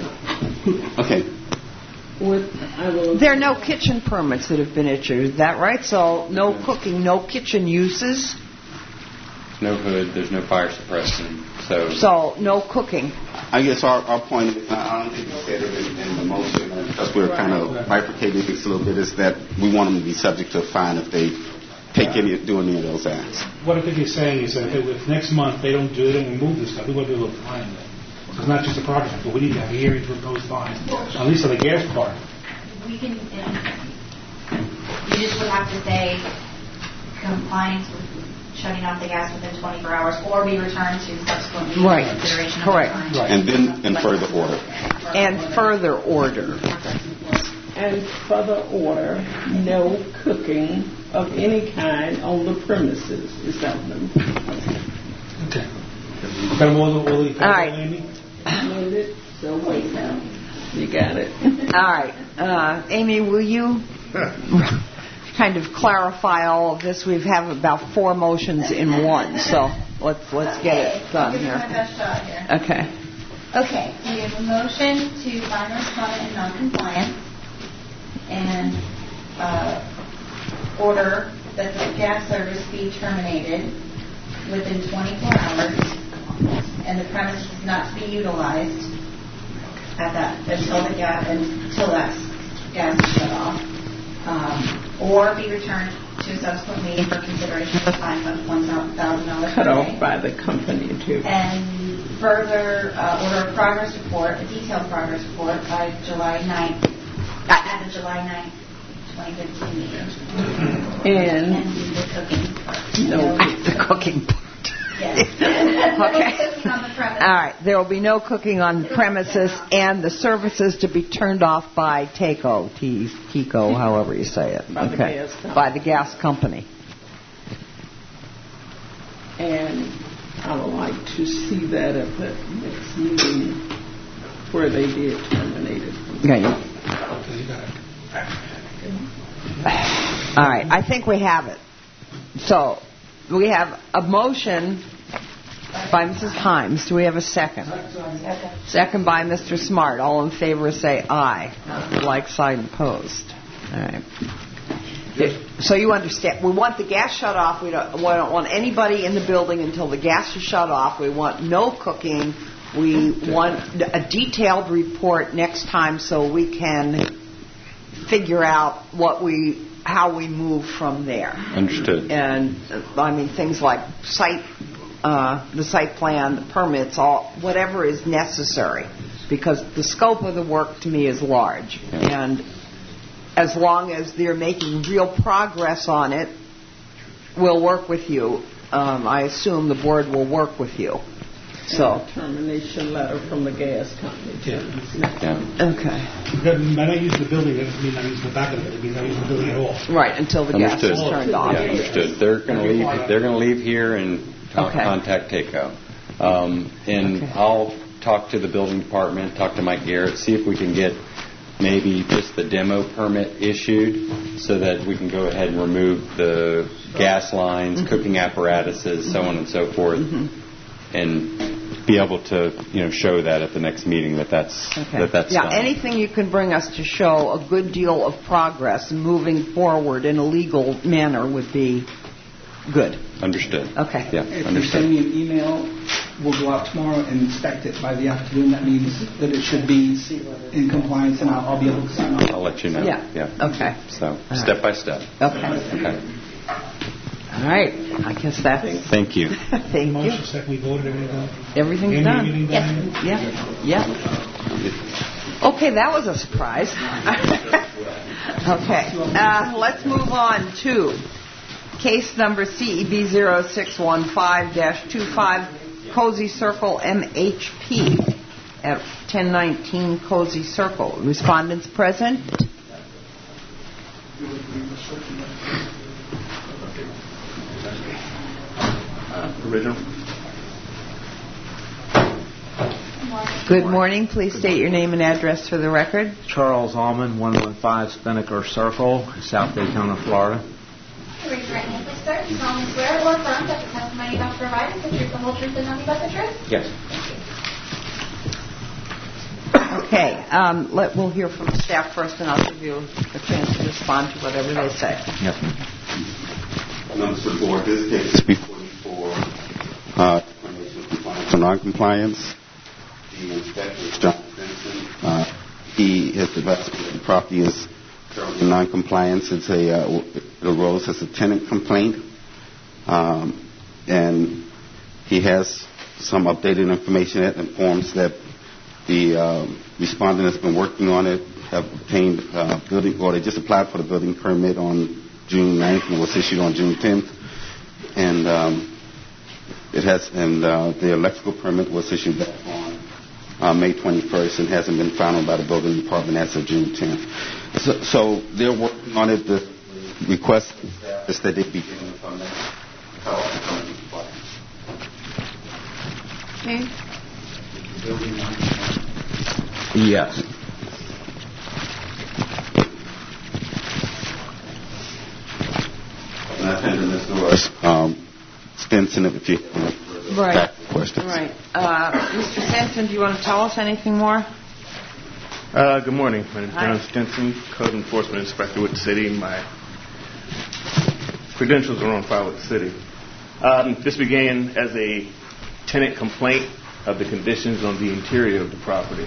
Okay. With, I will. There are no kitchen permits that have been issued, is that right? So no cooking, no kitchen uses, No hood, there's no fire suppression, so... so no cooking. I guess our, our point, I don't think we said it in, in the motion, because we're kind of bifurcating this a little bit, is that we want them to be subject to a fine if they take any, do any of those acts. What I think he's saying is that if next month they don't do it and remove this stuff, we want to do a little fine then. So it's not just a project, but we need to have a hearing to impose fines, at least on the gas part. We can, you just would have to say compliance with shutting off the gas within twenty-four hours or be returned to subsequent meeting Right. consideration Correct. of the fine. And then, and further order. And further order. And further order, no cooking of any kind on the premises. Is that what I'm... Okay. Got them all, all the... All right. Amy? Amended? So wait now. You got it. All right. Uh, Amy, will you kind of clarify all of this? We have about four motions in one, so let's let's get it done Give it here. my best shot here. Okay. Okay, we have a motion to find respondent in non-compliance and uh, order that the gas service be terminated within twenty-four hours and the premises not to be utilized at that until the gas until that gas is shut off, um, or be returned to a subsequent meeting for consideration of a fine of one thousand dollars. Cut off by the company, too. And further uh, order a progress report, a detailed progress report by July ninth, at the July ninth, twenty fifteen meeting. And, And do the cooking. no, The cooking part. Yes. Okay. Cooking on the premises right. There will be no cooking on the premises, and the services to be turned off by TACO, T- TECO, however you say it. By the okay. gas company. By the gas company. And I would like to see that at the next meeting where they did terminate it. Okay. All right. I think we have it. So we have a motion by Missus Himes. Do we have a second? Second. Second by Mister Smart. All in favor say aye. Like, side, and opposed. All right. So you understand, we want the gas shut off. We don't, we don't want anybody in the building until the gas is shut off. We want no cooking. We want a detailed report next time so we can figure out what we, how we move from there. Understood. And I mean things like site, uh, the site plan, the permits, all whatever is necessary, because the scope of the work to me is large. Yeah. And as long as they're making real progress on it, we'll work with you. Um, I assume the board will work with you. So And a termination letter from the gas company. Yeah. Yeah. Okay. When I use the building, that doesn't mean I'm using the back of it. It means I'm using the building at all. Right, until the gas Understood. is turned off. Yeah, understood. They're going to leave. They're going to leave here and talk, Okay. contact TACO. Um, and Okay. I'll talk to the building department, talk to Mike Garrett, see if we can get maybe just the demo permit issued so that we can go ahead and remove the gas lines, Mm-hmm. cooking apparatuses, so on and so forth, Mm-hmm. and be able to, you know, show that at the next meeting that that's Okay. that that's yeah, done. anything you can bring us to show a good deal of progress and moving forward in a legal manner would be good. Understood. Okay. Yeah, If you understood. send me an email, we'll go out tomorrow and inspect it by the afternoon. That means that it should be in compliance, and I'll, I'll be able to sign off. I'll let you know. Yeah. Yeah. Okay. So All step right. by step. Okay. Okay. All right. I guess that's... Thank you. Thank you. Motion second, we voted, everything done? Everything's Any done. meeting done? Yeah. Yeah. Okay, that was a surprise. Okay. Uh, let's move on to case number C E B zero six one five dash two five, Cozy Circle M H P at ten nineteen Cozy Circle. Respondents present? Original. Good morning. Please state your name and address for the record. Charles Allman, one one five Spinnaker Circle, South Daytona, Florida. Raise your right hand, please, sir. You solemnly swear or affirm that the testimony you're about to provide is the truth, the whole truth, and nothing but the truth? Yes. Okay. Um, let, we'll hear from the staff first, and I'll give you a chance to respond to whatever they say. Yes. Members of the board, this case is before you for uh, compliance or non-compliance. The inspector is John Benson. Uh, he has investigated the property is currently in non-compliance. It's a uh, it arose as a tenant complaint, um, and he has some updated information that informs that the uh, respondent has been working on it, have obtained uh, building, or they just applied for the building permit on June ninth and was issued on June tenth, and um, it has, and uh, the electrical permit was issued back on uh, May twenty-first and hasn't been final by the building department as of June tenth. So, so they're working on it. The request is that they be given the permit. Okay. Yes. And I tend to Mister Ross, um, Stinson, if you Right. back questions. Right. Uh, Mister Stenson, do you want to tell us anything more? Uh, good morning. My name is Hi. John Stinson, Code Enforcement Inspector with the city. My credentials are on file with the city. Um, this began as a tenant complaint of the conditions on the interior of the property.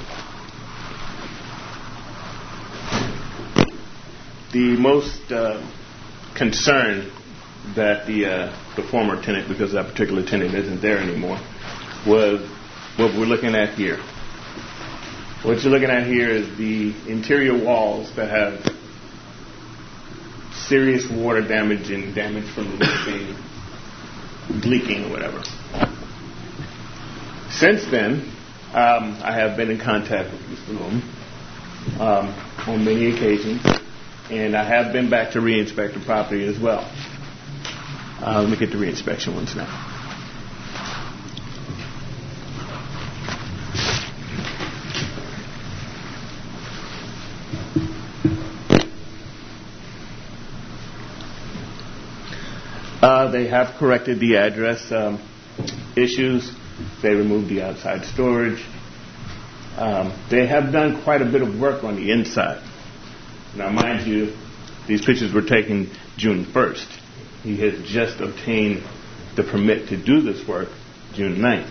The most uh, concern that the uh, the former tenant, because that particular tenant isn't there anymore, was what we're looking at here. What you're looking at here is the interior walls that have serious water damage and damage from the leaking, leaking or whatever. Since then, um, I have been in contact with Mister Loom um, on many occasions, and I have been back to re-inspect the property as well. Uh, let me get the re-inspection ones now. Uh, they have corrected the address um, issues. They removed the outside storage. Um, they have done quite a bit of work on the inside. Now, mind you, these pictures were taken June first. He has just obtained the permit to do this work June ninth.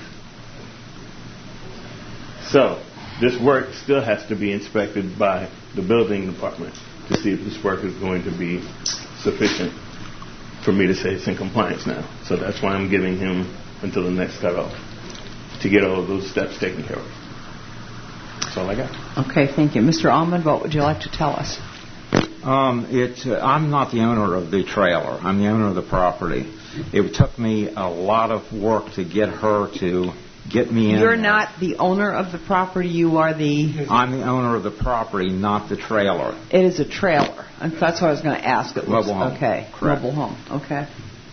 So, this work still has to be inspected by the building department to see if this work is going to be sufficient for me to say it's in compliance now. So that's why I'm giving him until the next cutoff to get all of those steps taken care of. That's all I got. Okay, thank you. Mister Almond, what would you like to tell us? Um, it, uh, I'm not the owner of the trailer. I'm the owner of the property. It took me a lot of work to get her to get me in. You're not the owner of the property. You are the... I'm the owner of the property, not the trailer. It is a trailer. And that's what I was going to ask. It looks, mobile home. Okay. Correct. Mobile home. Okay.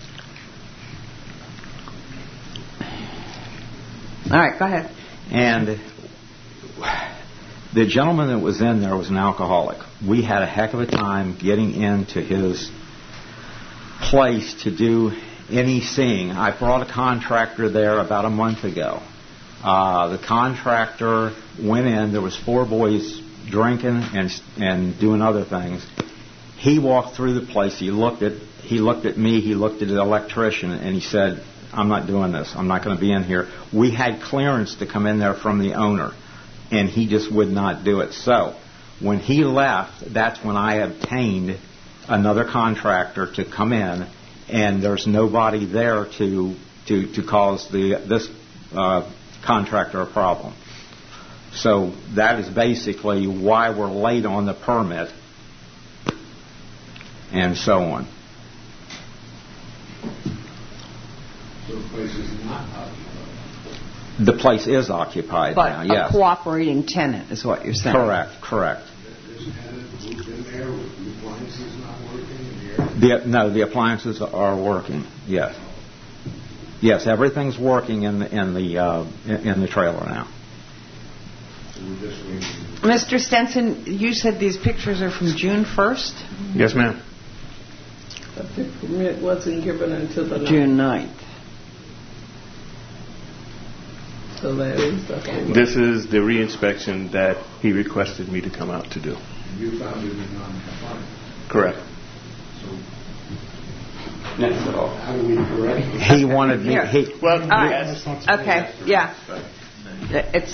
All right, go ahead. And the gentleman that was in there was an alcoholic. We had a heck of a time getting into his place to do any seeing. I brought a contractor there about a month ago. Uh, the contractor went in. There was four boys drinking and and doing other things. He walked through the place. He looked at he looked at me. He looked at the electrician, and he said, "I'm not doing this. I'm not going to be in here." We had clearance to come in there from the owner, and he just would not do it. So when he left, that's when I obtained another contractor to come in, and there's nobody there to to, to cause the this uh, contractor a problem. So that is basically why we're late on the permit, and so on. So the place is not occupied. The place is occupied but now, yes. a cooperating tenant is what you're saying. Correct, correct. There's a tenant moved in there with the appliances not working in the air? The, no, the appliances are working, yes. Yes, everything's working in the, in the, uh, in, in the trailer now. Mister Stenson, you said these pictures are from June first? Yes, ma'am. But the permit wasn't given until the June ninth. So that is the whole This is the re-inspection that he requested me to come out to do. You found it in non-compliance. Correct. So Next at all. how do we correct it? He wanted me... He, Well, All right. yes. Okay, yeah. It's...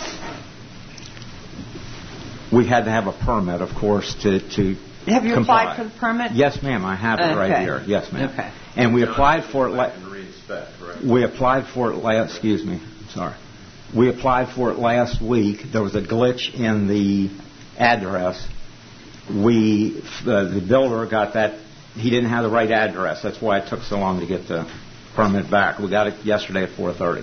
we had to have a permit, of course, to, to Have you comply. applied for the permit? Yes, ma'am. I have it right Okay. here. Yes, ma'am. Okay. And we applied for it... La- we applied for it last... Excuse me. Sorry. We applied for it last week. There was a glitch in the address. We, uh, the builder got that, he didn't have the right address. That's why it took so long to get the permit back. We got it yesterday at four thirty.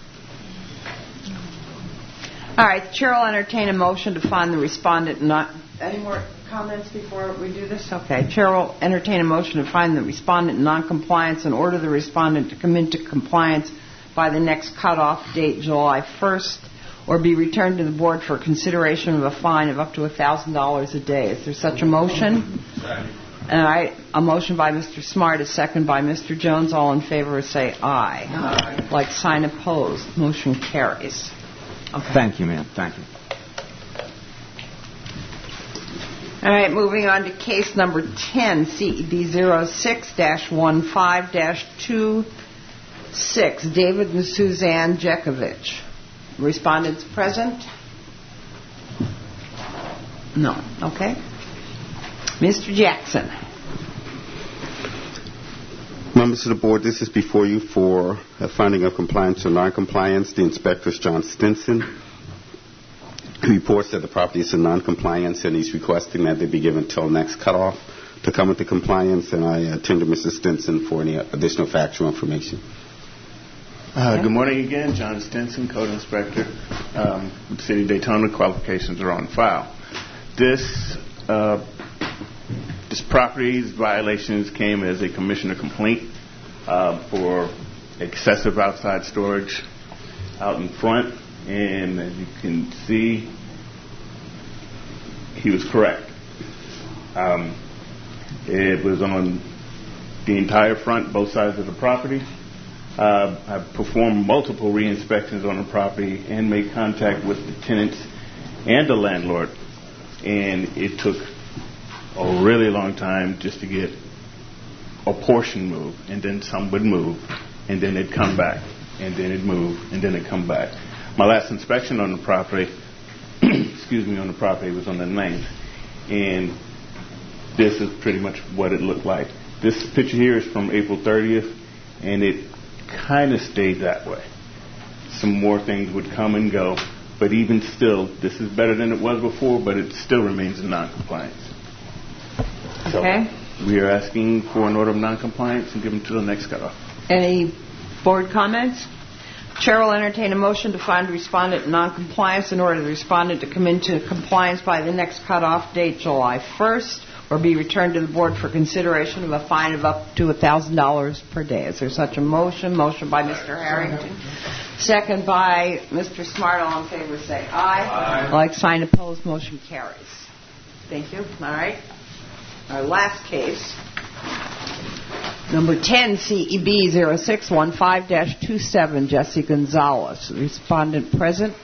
All right, the Chair will entertain a motion to find the respondent not... Any more comments before we do this? Okay. Chair will entertain a motion to find the respondent in noncompliance and order the respondent to come into compliance by the next cutoff date, July first, or be returned to the board for consideration of a fine of up to one thousand dollars a day. Is there such a motion? All right. A motion by Mister Smart, a second by Mister Jones. All in favor say aye. Aye. Like sign opposed. Motion carries. Okay. Thank you, ma'am. Thank you. All right, moving on to case number ten, C E D zero six dash one five dash two six, David and Suzanne Jekovich. Respondents present? No. Okay. Mister Jackson. Members of the board, this is before you for a finding of compliance or non-compliance. The inspector is John Stinson. He reports that the property is in non-compliance, and he's requesting that they be given till next cutoff to come into compliance, and I attend to Mister Stinson for any additional factual information. Uh, good morning again. John Stinson, Code Inspector, um, with the City of Daytona. Qualifications are on file. This uh, this property's violations came as a commissioner complaint uh, for excessive outside storage out in front, and as you can see, he was correct. Um, it was on the entire front, both sides of the property. Uh, I've performed multiple re-inspections on the property and made contact with the tenants and the landlord, and it took a really long time just to get a portion moved, and then some would move, and then it'd come back, and then it'd move, and then it'd come back. My last inspection on the property, excuse me, on the property was on the ninth, and this is pretty much what it looked like. This picture here is from April thirtieth, and it kind of stayed that way. Some more things would come and go, but even still, this is better than it was before, but it still remains in noncompliance. Okay. So we are asking for an order of noncompliance and give them to the next cutoff. Any board comments? Chair will entertain a motion to find respondent in noncompliance in order for the respondent to come into compliance by the next cutoff date, July first, or be returned to the board for consideration of a fine of up to one thousand dollars per day. Is there such a motion? Motion by Mister Harrington. Second by Mister Smart. All in favor say aye. Aye. Like sign opposed, motion carries. Thank you. All right. Our last case, number ten, C E B zero six one five dash two seven, Jesse Gonzalez. Respondent present?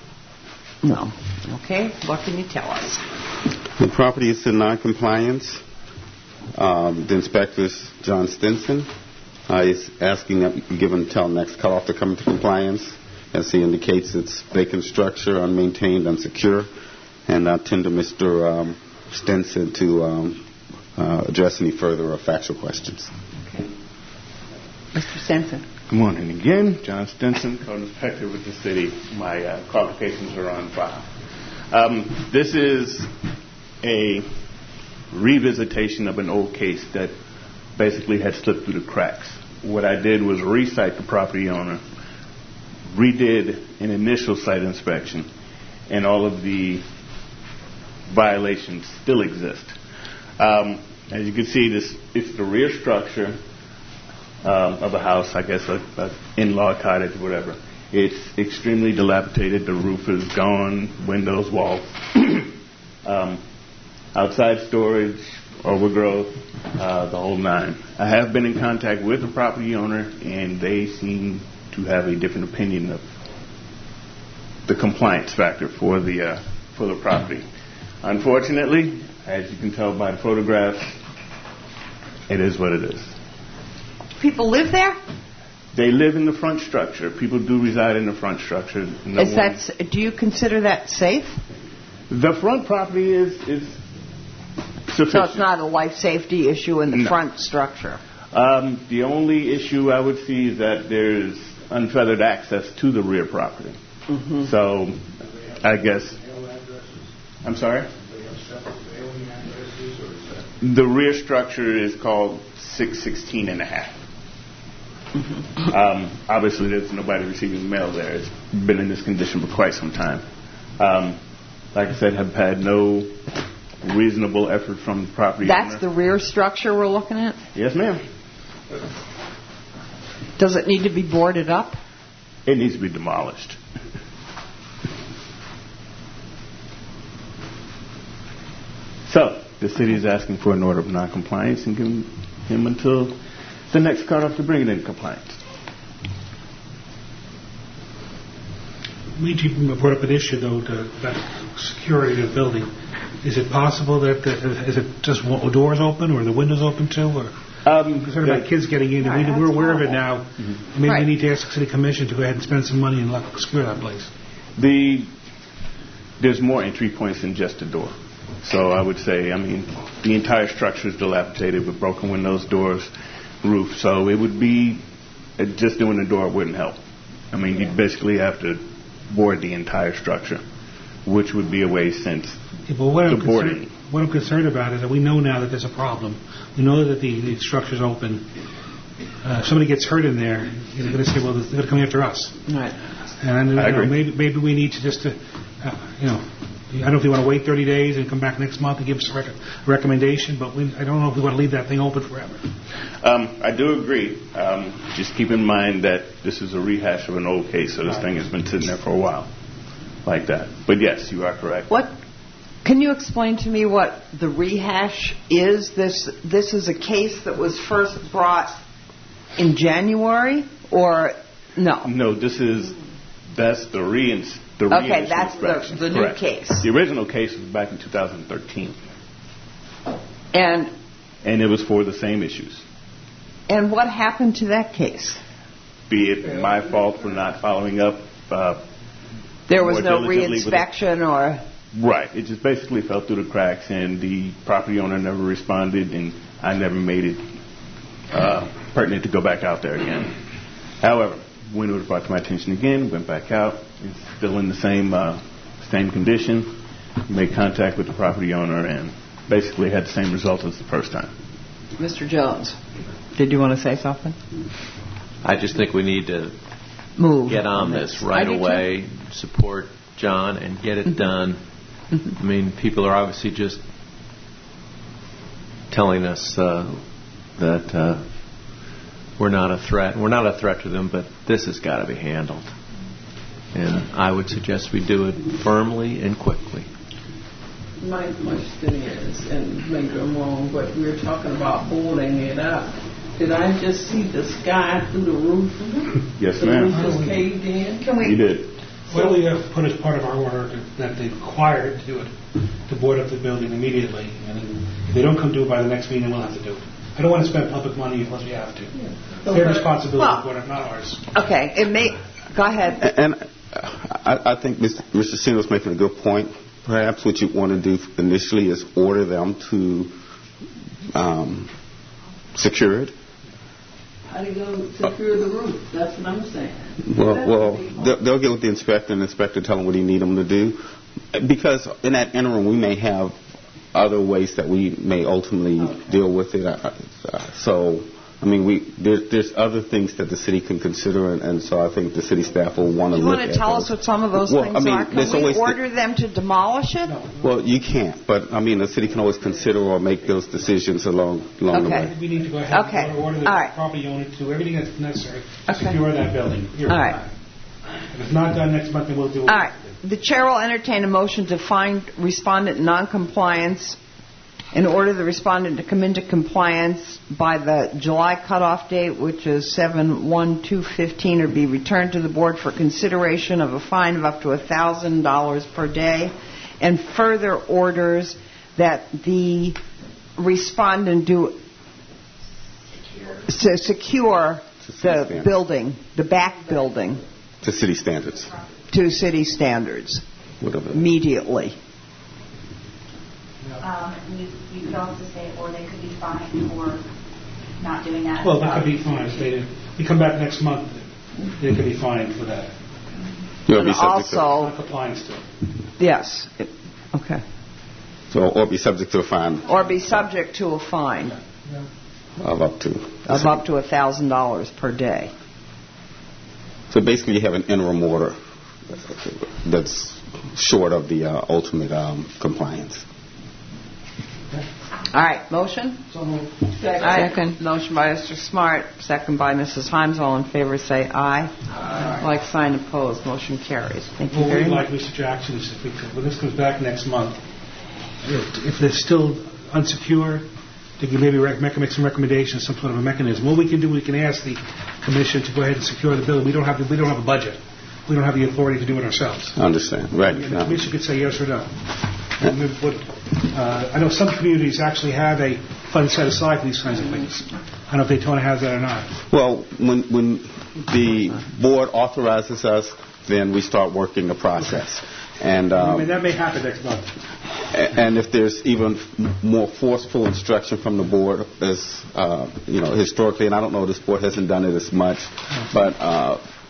No. Okay. What can you tell us? The property is in noncompliance. Um, the inspector is John Stinson. Uh, he's asking that we give him until next cutoff to come into compliance. As he indicates, it's vacant structure, unmaintained, unsecure, and I tend to Mister Um, Stinson to um, uh, address any further or factual questions. Okay. Mister Stinson. Good morning again. John Stinson, Code Inspector with the city. My uh, qualifications are on file. Um, this is a revisitation of an old case that basically had slipped through the cracks. What I did was recite the property owner, redid an initial site inspection, and all of the violations still exist. Um, as you can see, this it's the rear structure um, of a house, I guess a, a in-law cottage, whatever. It's extremely dilapidated. The roof is gone, windows, walls. um, outside storage, overgrowth, uh, the whole nine. I have been in contact with the property owner, and they seem to have a different opinion of the compliance factor for the uh, for the property. Unfortunately, as you can tell by the photographs, it is what it is. People live there? They live in the front structure. People do reside in the front structure. No is that, do you consider that safe? The front property is, is sufficient. So it's not a life safety issue in the No. front structure? Um, the only issue I would see is that there's unfeathered access to the rear property. Mm-hmm. So, I guess... I'm sorry? The rear structure is called six sixteen and a half. Mm-hmm. Um, obviously, there's nobody receiving mail there. It's been in this condition for quite some time. Um, like I said, have had no reasonable effort from the property That's owner. the rear structure we're looking at? Yes, ma'am. Does it need to be boarded up? It needs to be demolished. So, the city is asking for an order of noncompliance and giving him until the next cutoff to bring it into compliance. We brought up an issue, though, to, about security of the building. Is it possible that, the, is it just doors open or the windows open too? Or um, concerned about kids getting in, and we, we're aware of it now. Mm-hmm. Maybe right. we need to ask the city commission to go ahead and spend some money and lock, secure that place. The There's more entry points than just a door. So I would say, I mean, the entire structure is dilapidated with broken windows, doors, roof. So it would be, just doing the door wouldn't help. I mean, you'd basically have to board the entire structure, which would be a waste since yeah, but what the I'm boarding. Concerned, what I'm concerned about is that we know now that there's a problem. We know that the, the structure's open. uh, if somebody gets hurt in there, you're going to say, well, they're going to come after us. Right. And you I know, agree. maybe maybe we need to just, uh, uh, you know, I don't know if we want to wait thirty days and come back next month and give us a rec- recommendation, but we, I don't know if we want to leave that thing open forever. Um, I do agree. Um, just keep in mind that this is a rehash of an old case, so this thing has been sitting there for a while, like that. But yes, you are correct. What? Can you explain to me what the rehash is? This this is a case that was first brought in January, or no? No, this is that's the reins. The Okay, that's the, the new Correct. case. The original case was back in two thousand thirteen, And and it was for the same issues. and what happened to that case? Be it my fault for not following up. Uh, There was more no diligently with it. re-inspection or... Right. It just basically fell through the cracks, and the property owner never responded, and I never made it uh, pertinent to go back out there again. However, when it was brought to my attention again, went back out. It's still in the same uh, same condition. Made contact with the property owner, and basically had the same result as the first time. Mister Jones, did you want to say something? I just think we need to Move get on this right I do away, support John, and get it done. I mean, people are obviously just telling us uh, that uh, we're not a threat. We're not a threat to them, but this has got to be handled. And I would suggest we do it firmly and quickly. My question is, and maybe I'm wrong, but we're talking about holding it up. Did I just see the sky through the roof? Yes, the ma'am. roof was caved in? Can we... You did. What do we have put as part of our order that they require to do it, to board up the building immediately? And if they don't come do it by the next meeting, we'll have to do it. I don't want to spend public money unless we have to. So Their but- responsibility, Well- board up, not ours. Okay, it may... Go ahead. And I, I think Mister Mister Sino's making a good point. Perhaps what you want to do initially is order them to um, secure it. How do you go secure the roof? That's what I'm saying. Well, That well, would be hard. they'll, they'll get with the inspector, and the inspector tell them what he need them to do. Because in that interim, we may have other ways that we may ultimately Okay. deal with it. Uh, uh, so, I mean, we there, there's other things that the city can consider, and, and so I think the city staff will want to Do you look want at to tell those. us what some of those Well, things I mean, are? Can there's we always the- order them to demolish it? Well, you can't, but I mean, the city can always consider or make those decisions along along Okay. the way. We need to go ahead Okay. and order the All right. property owner to do everything that's necessary to Okay. secure that building. Here. All right. If it's not done next month, then we'll do it. All right. The chair will entertain a motion to find respondent noncompliance and order the respondent to come into compliance by the July cutoff date, which is seven one two fifteen, or be returned to the board for consideration of a fine of up to one thousand dollars per day, and further orders that the respondent do to secure the building, the back building, To city standards, to city standards whatever. immediately. Um, you, you could also say, or they could be fined for not doing that. Well, that could be fine. If they, we come back next month, they could be fined for that. You'll be And subject also- Non-compliance to it. Yes. It- Okay. to, so, or be subject to a fine Or be subject to a fine of up to. of up to one thousand dollars per day. So basically, you have an interim order that's short of the uh, ultimate um, compliance. All right. Motion? Second. Motion by Mister Smart, second by Missus Himes. All in favor say aye. Aye. Like sign opposed. Motion carries. Thank you What very we'd much. like, Mister Jackson, is if we could, when this comes back next month, if if they're still unsecure, they can maybe rec- make make some recommendations, some sort of a mechanism. What we can do, we can ask the commission to go ahead and secure the building. We don't have the, we don't have a budget. We don't have the authority to do it ourselves. I understand, right? And the Um, commission could say yes or no. And we would, uh, I know some communities actually have a fund set aside for these kinds of things. I don't know if Daytona has that or not. Well, when when the board authorizes us, then we start working the process. And I um, mean, that may happen next month. A- And if there's even more forceful instruction from the board, as uh, you know, historically, and I don't know, this board hasn't done it as much, but uh,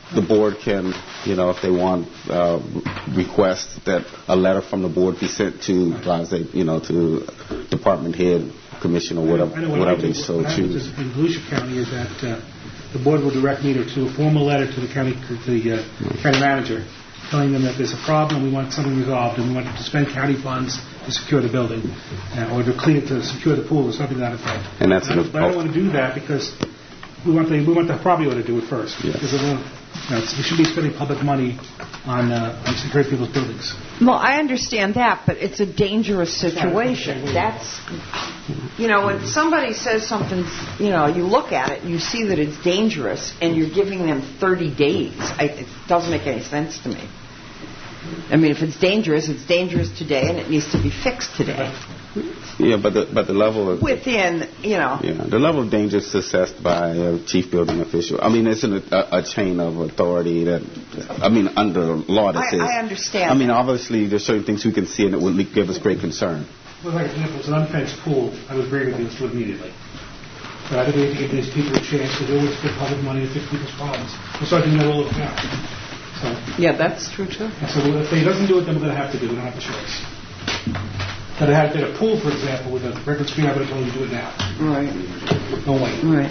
the board can, you know, if they want, uh, request that a letter from the board be sent to, you know, to department head, commission, or whatever, I know what whatever I do, they so what choose. happens in Volusia County is that uh, the board will direct me to a formal letter to the county, to the uh, county manager, telling them that there's a problem, we want something resolved, and we want to spend county funds to secure the building, uh, or to clean, to secure the pool, or something to that effect. And that's but I, but I don't want to do that because we want the we want the property owner to do it first. Yes. Because it won't, you know, it's, we should be spending public money on uh, on securing people's buildings. Well, I understand that, but it's a dangerous situation. That's, you know, when somebody says something, you know, you look at it and you see that it's dangerous, and you're giving them thirty days. I, it doesn't make any sense to me. I mean, if it's dangerous, it's dangerous today, and it needs to be fixed today. Yeah, but the but the level of within, you know, yeah, the level of danger is assessed by a chief building official. I mean, it's in a, a chain of authority that, I mean, under law that I, says. I understand. I mean, obviously, there's certain things we can see, and it would give us great concern. Well, like, if it's an unfenced pool, I would agree with you, let's do it immediately. But I think we have to give these people a chance to do it, spend public money to fix people's problems. We're starting to know all of it now. So, yeah, that's true too. So if he doesn't do it, then we're going to have to do it. We don't have a choice. But I had did a pool, for example, with a record screen, I would have told you to do it now. Right. Don't wait. Right.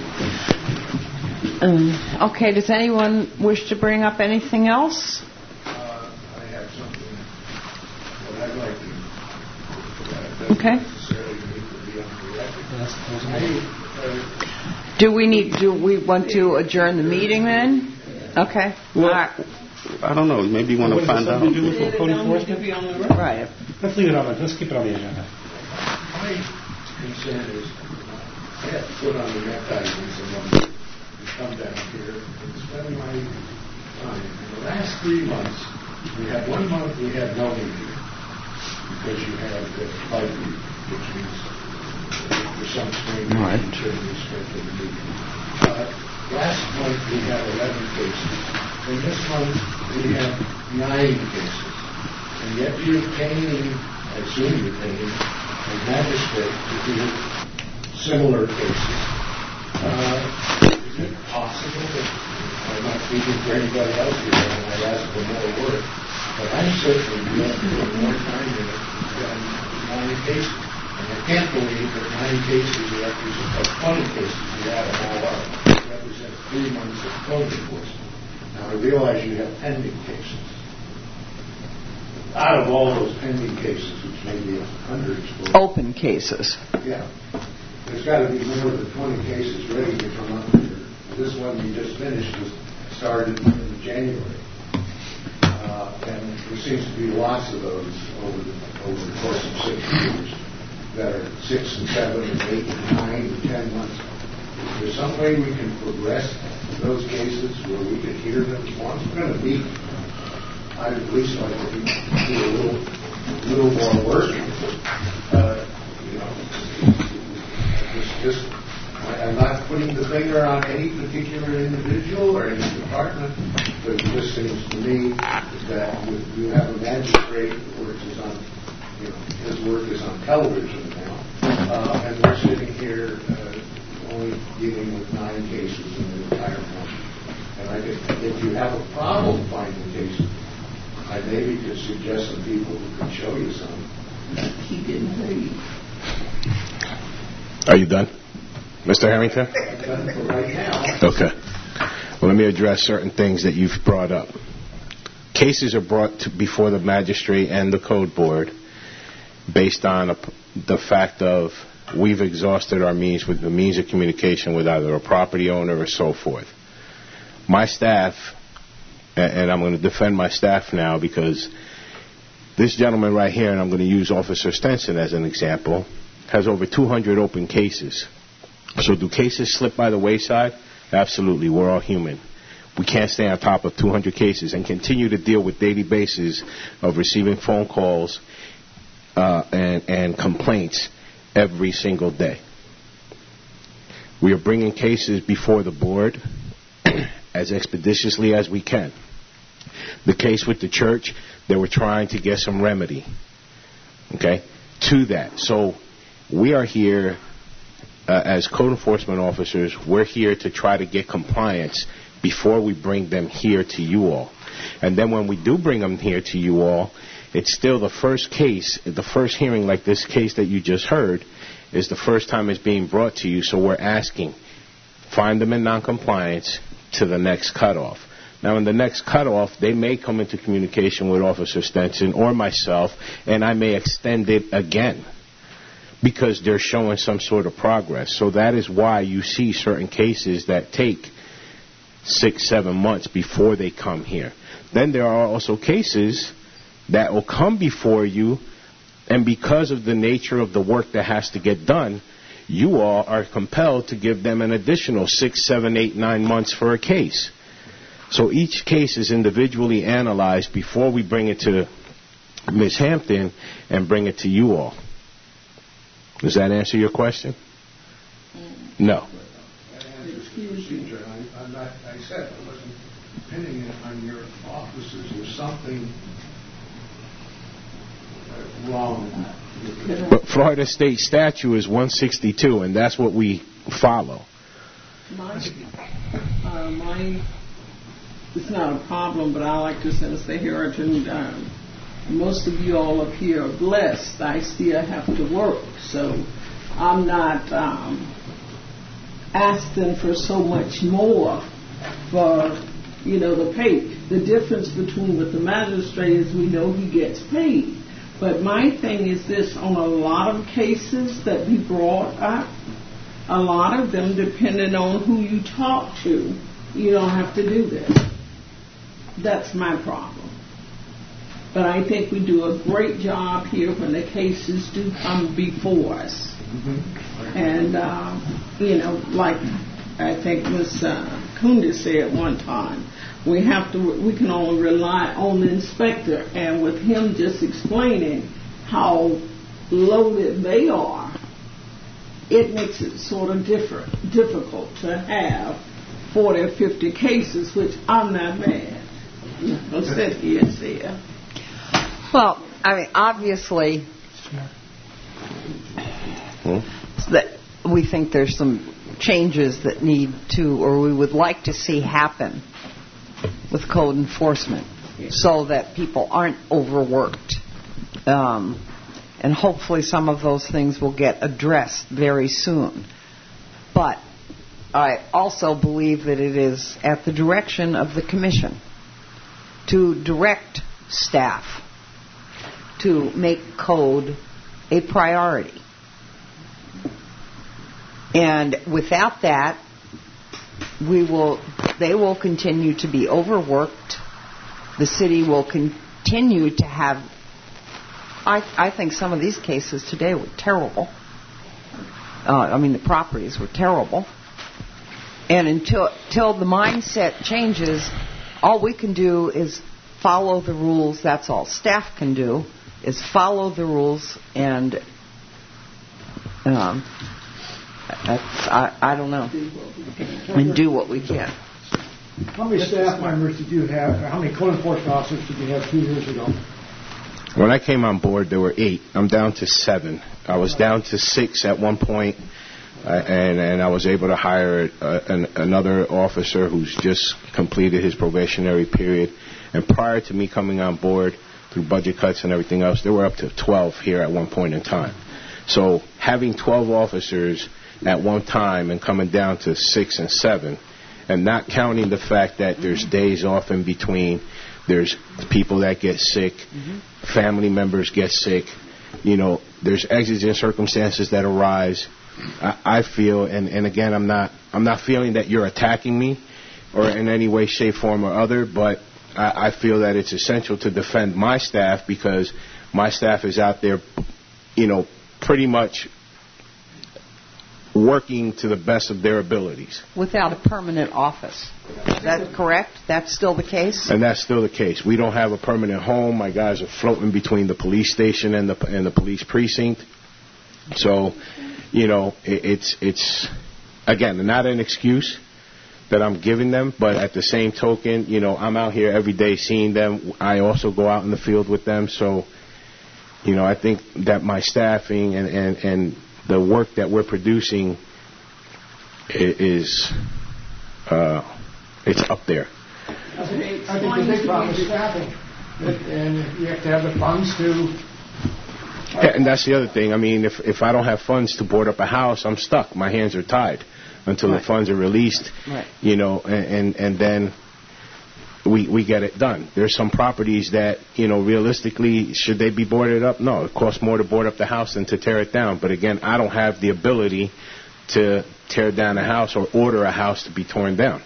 Um, okay, does anyone wish to bring up anything else? Uh, I have something that I'd like to... Uh, okay. necessarily need to be on the record. I, uh, do we need, do we want to adjourn the meeting then? Okay. Well, right. I don't know. Maybe you want to find out. Do with code enforcement? Right. Let's leave it on. Let's keep it on the agenda. My concern is, I have to put on the map items and then come down here and spend my time. In the last three months, we had one month we had no meeting because you had the fight week, which means for some strange reason you shouldn't restrict the meeting. Uh, last month we had eleven cases. And this month we have nine cases. And yet you're paying, I assume you're paying, a magistrate to hear similar cases. Uh, is it possible that, I'm not speaking for anybody else here, and I ask for more work, but I'm certainly willing to put more time in it than nine cases. And I can't believe that nine cases represent, or twenty cases you add them all up, represent three months of code enforcement. Now, I realize you have pending cases. Out of all those pending cases, which may be hundreds. Open cases. Yeah. There's got to be more than twenty cases ready to come up here. This one you just finished was started in January. Uh, and there seems to be lots of those over the, over the course of six years that are six and seven and eight and nine and ten months. Is there some way we can progress those cases where we can hear them once? We're going to meet. I'd at least like to do a little, little more work. Uh, you know, just, just, I'm not putting the finger on any particular individual or any department, but it just seems to me that you, you have a magistrate who works is on, you know, his work is on television now, uh, and we're sitting here uh, only dealing with nine cases in the entire month. And I think if you have a problem finding cases, I maybe could suggest some people who could show you some. He didn't hear you. Are you done, Mister Harrington? I'm done for right now. Okay. Well, let me address certain things that you've brought up. Cases are brought to, before the magistrate and the code board based on a, the fact of we've exhausted our means with the means of communication with either a property owner or so forth. My staff, and I'm going to defend my staff now because this gentleman right here, and I'm going to use Officer Stenson as an example, has over two hundred open cases. So do cases slip by the wayside? Absolutely. We're all human. We can't stay on top of two hundred cases and continue to deal with daily basis of receiving phone calls uh, and, and complaints every single day. We are bringing cases before the board as expeditiously as we can. The case with the church, they were trying to get some remedy, okay, to that. So we are here uh, as code enforcement officers. We're here to try to get compliance before we bring them here to you all. And then when we do bring them here to you all, it's still the first case, the first hearing like this case that you just heard, is the first time it's being brought to you. So we're asking, find them in noncompliance to the next cutoff. Now, in the next cutoff, they may come into communication with Officer Stenson or myself, and I may extend it again because they're showing some sort of progress. So that is why you see certain cases that take six, seven months before they come here. Then there are also cases that will come before you, and because of the nature of the work that has to get done, you all are compelled to give them an additional six, seven, eight, nine months for a case. So each case is individually analyzed before we bring it to Miz Hampton and bring it to you all. Does that answer your question? No. Procedure. I, I'm not, I said I wasn't depending on your officers. There's something wrong. But Florida state statute is one sixty-two, and that's what we follow. Mine, uh, mine, it's not a problem, but I like to say here, and um, most of you all up here are blessed. I still have to work, so I'm not um, asking for so much more for, you know, the pay. The difference between with the magistrate is we know he gets paid. But my thing is this, on a lot of cases that we brought up, a lot of them, depending on who you talk to, you don't have to do this. That's my problem. But I think we do a great job here when the cases do come before us. Mm-hmm. And, uh, you know, like I think Miz Uh, Kunda said one time, we have to, we can only rely on the inspector, and with him just explaining how loaded they are, it makes it sort of different, difficult to have forty or fifty cases, which I'm not mad. I'll sit here and say it. Well, I mean, obviously, hmm? that we think there's some changes that need to, or we would like to see happen with code enforcement, so that people aren't overworked. Um, and hopefully some of those things will get addressed very soon. But I also believe that it is at the direction of the Commission to direct staff to make code a priority. And without that, we will, they will continue to be overworked. The city will continue to have, I, I think some of these cases today were terrible. Uh, I mean, the properties were terrible. And until, until the mindset changes, all we can do is follow the rules. That's all staff can do, is follow the rules, and um, that's, I, I don't know, and do what we can. How many staff members did you have, or how many code enforcement officers did you have two years ago? When I came on board, there were eight. I'm down to seven. I was down to six at one point, uh, and, and I was able to hire uh, an, another officer who's just completed his probationary period. And prior to me coming on board, through budget cuts and everything else, there were up to twelve here at one point in time. So having twelve officers at one time and coming down to six and seven, and not counting the fact that there's days off in between, there's people that get sick, mm-hmm. family members get sick, you know, there's exigent circumstances that arise. I, I feel, and, and again, I'm not, I'm not feeling that you're attacking me or in any way, shape, form, or other, but I, I feel that it's essential to defend my staff because my staff is out there, you know, pretty much working to the best of their abilities. Without a permanent office. Is that correct? That's still the case? And that's still the case. We don't have a permanent home. My guys are floating between the police station and the and the police precinct. So, you know, it, it's, it's again, not an excuse that I'm giving them, but at the same token, you know, I'm out here every day seeing them. I also go out in the field with them. So, you know, I think that my staffing and, and, and the work that we're producing is uh, it's up there. I think, I think the big problem is staffing, and you have to have the funds to. Yeah, and that's the other thing. I mean, if if I don't have funds to board up a house, I'm stuck. My hands are tied until right. the funds are released. Right. You know, and and, and then we we get it done. There's some properties that, you know, realistically, should they be boarded up? No, it costs more to board up the house than to tear it down. But again, I don't have the ability to tear down a house or order a house to be torn down.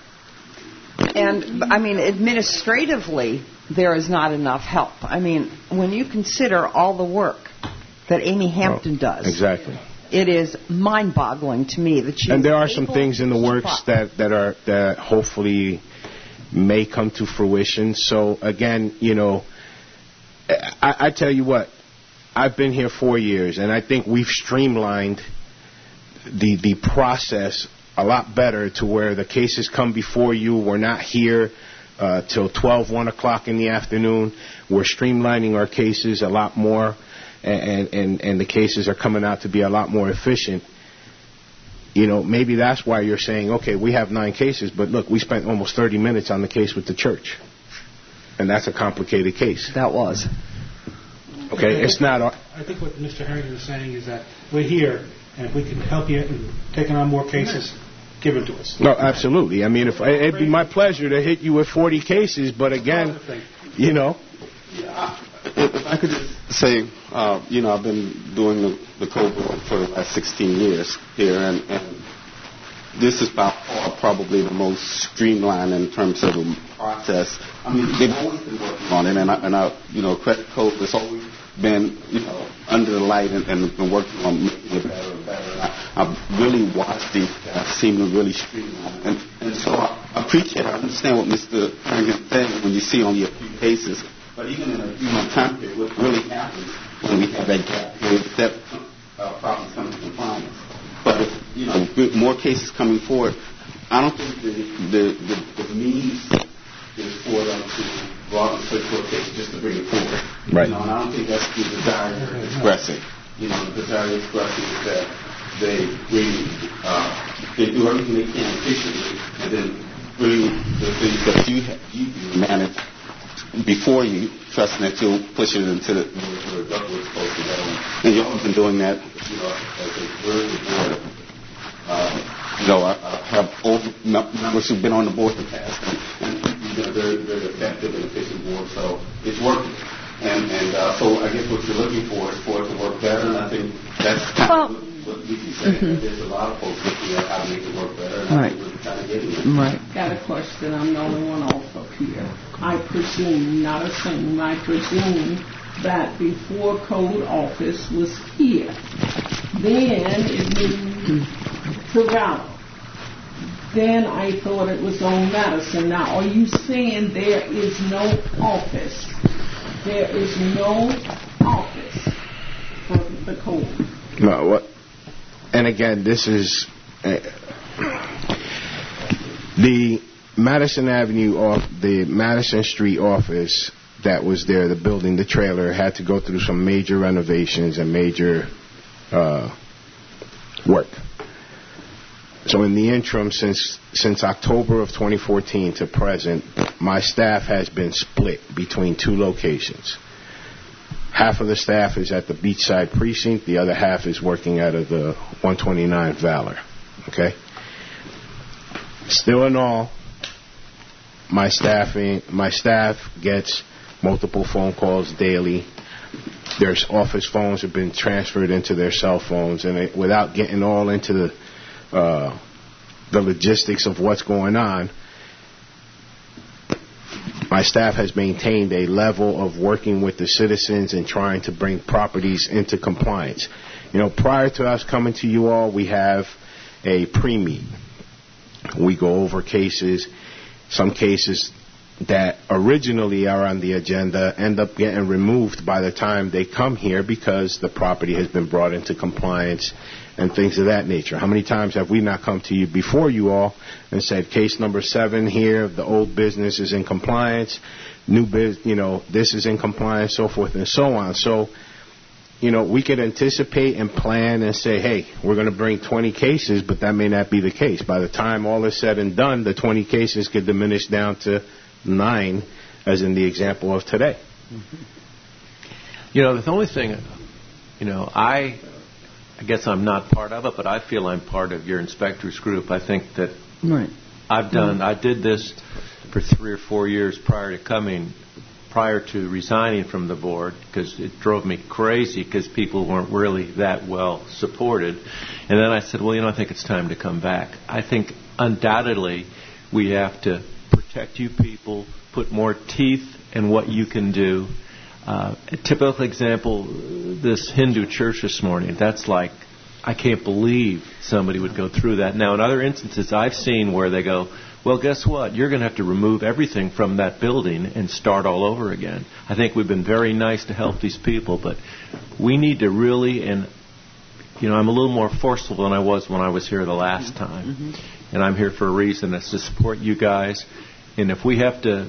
And, I mean, administratively, there is not enough help. I mean, when you consider all the work that Amy Hampton oh, does. Exactly. It is mind-boggling to me that she. And there are some things in the works that, that are that hopefully may come to fruition. So again, you know, I, I tell you what, I've been here four years, and I think we've streamlined the the process a lot better to where the cases come before you. We're not here uh, till twelve, one o'clock in the afternoon. We're streamlining our cases a lot more. And, and and the cases are coming out to be a lot more efficient. You know, maybe that's why you're saying, okay, we have nine cases, but look, we spent almost thirty minutes on the case with the church. And that's a complicated case. That was. Okay, it's not... A- I think what Mister Harrington is saying is that we're here, and if we can help you in taking on more cases, give it to us. No, absolutely. I mean, if it'd be my pleasure to hit you with forty cases, but again, you know... If I could just say, uh, you know, I've been doing the, the code board for the last sixteen years here, and, and this is by far probably the most streamlined in terms of the process. I mean, they've always been working on it, and I, and I you know, credit code has always been, you know, under the light and, and been working on making it better and better. And I, I've really watched these guys seem to really streamline, and, and so I appreciate, I understand what Mister Harrington said when you see only a few cases. But even in a few month time period, what really happens when we have that gap period, that uh, properties come to compliance. But if, you know, more cases coming forward, I don't think the the, the, the means is for them to go out and search for a case just to bring it forward. Right. You know, and I don't think that's the desire they're expressing. You know, the desire they're expressing is that they bring, uh, they do everything they can efficiently, and then bring the things that you have, you manage before you, trusting that you'll push it into the where the government's supposed to go. And you've been doing that, you know, as a very board. Uh, you know, I, I have old members who've been on the board in the past, and, and you've been a very, very effective and efficient board, so it's working. And, and uh, so I guess what you're looking for is for it to work better, and I think that's kind well, of what we can say. Mm-hmm. There's a lot of folks looking at how to make it work better, and right. I think we're kind of getting it. Right. Got a question. I'm the only one also here. I presume, not assume, I presume that before code office was here, then it moved to Valor. Then I thought it was on Madison. Now, are you saying there is no office? There is no office for the code? No, what? And again, this is uh, the Madison Avenue off the Madison Street office that was there. The building, the trailer, had to go through some major renovations and major uh, work. So in the interim, since since October of twenty fourteen to present, my staff has been split between two locations. Half of the staff is at the Beachside Precinct. The other half is working out of the one twenty-nine Valor. Okay? Still in all, my staffing, my staff gets multiple phone calls daily. Their office phones have been transferred into their cell phones, and it, without getting all into the uh, the logistics of what's going on, my staff has maintained a level of working with the citizens and trying to bring properties into compliance. You know, prior to us coming to you all, we have a pre-meet. We go over cases. Some cases that originally are on the agenda end up getting removed by the time they come here because the property has been brought into compliance and things of that nature. How many times have we not come to you before you all and said, case number seven here, the old business is in compliance, new biz, you know, this is in compliance, so forth and so on. So you know, we could anticipate and plan and say, hey, we're going to bring twenty cases, but that may not be the case. By the time all is said and done, the twenty cases could diminish down to nine, as in the example of today. Mm-hmm. You know, the only thing, you know, I, I guess I'm not part of it, but I feel I'm part of your inspectors group. I think that right. I've done, Mm-hmm. I did this for three or four years prior to coming, prior to resigning from the board, because it drove me crazy because people weren't really that well supported. And then I said, well, you know, I think it's time to come back. I think undoubtedly we have to protect you people, put more teeth in what you can do. Uh, a typical example, this Hindu church this morning, that's like, I can't believe somebody would go through that. Now, in other instances, I've seen where they go, well, guess what? You're going to have to remove everything from that building and start all over again. I think we've been very nice to help these people, but we need to really, and, you know, I'm a little more forceful than I was when I was here the last time. Mm-hmm. And I'm here for a reason. It's to support you guys. And if we have to,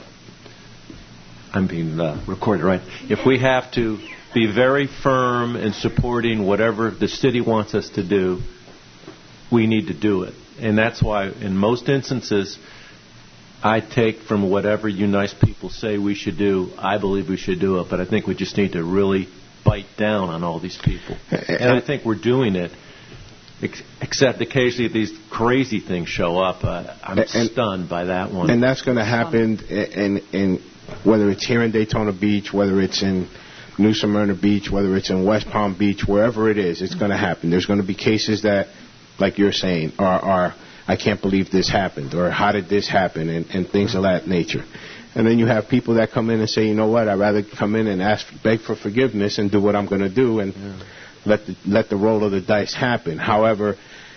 I'm being uh, recorded, right? If we have to be very firm in supporting whatever the city wants us to do, we need to do it. And that's why, in most instances, I take from whatever you nice people say we should do, I believe we should do it. But I think we just need to really bite down on all these people. And I think we're doing it, ex- except occasionally these crazy things show up. Uh, I'm and, stunned by that one. And that's going to happen in, in whether it's here in Daytona Beach, whether it's in New Smyrna Beach, whether it's in West Palm Beach, wherever it is, it's going to happen. There's going to be cases that, like you're saying, are, are I can't believe this happened, or how did this happen, and, and things of that nature. And then you have people that come in and say, you know what, I'd rather come in and ask, beg for forgiveness and do what I'm going to do and yeah. let the, let the roll of the dice happen. However,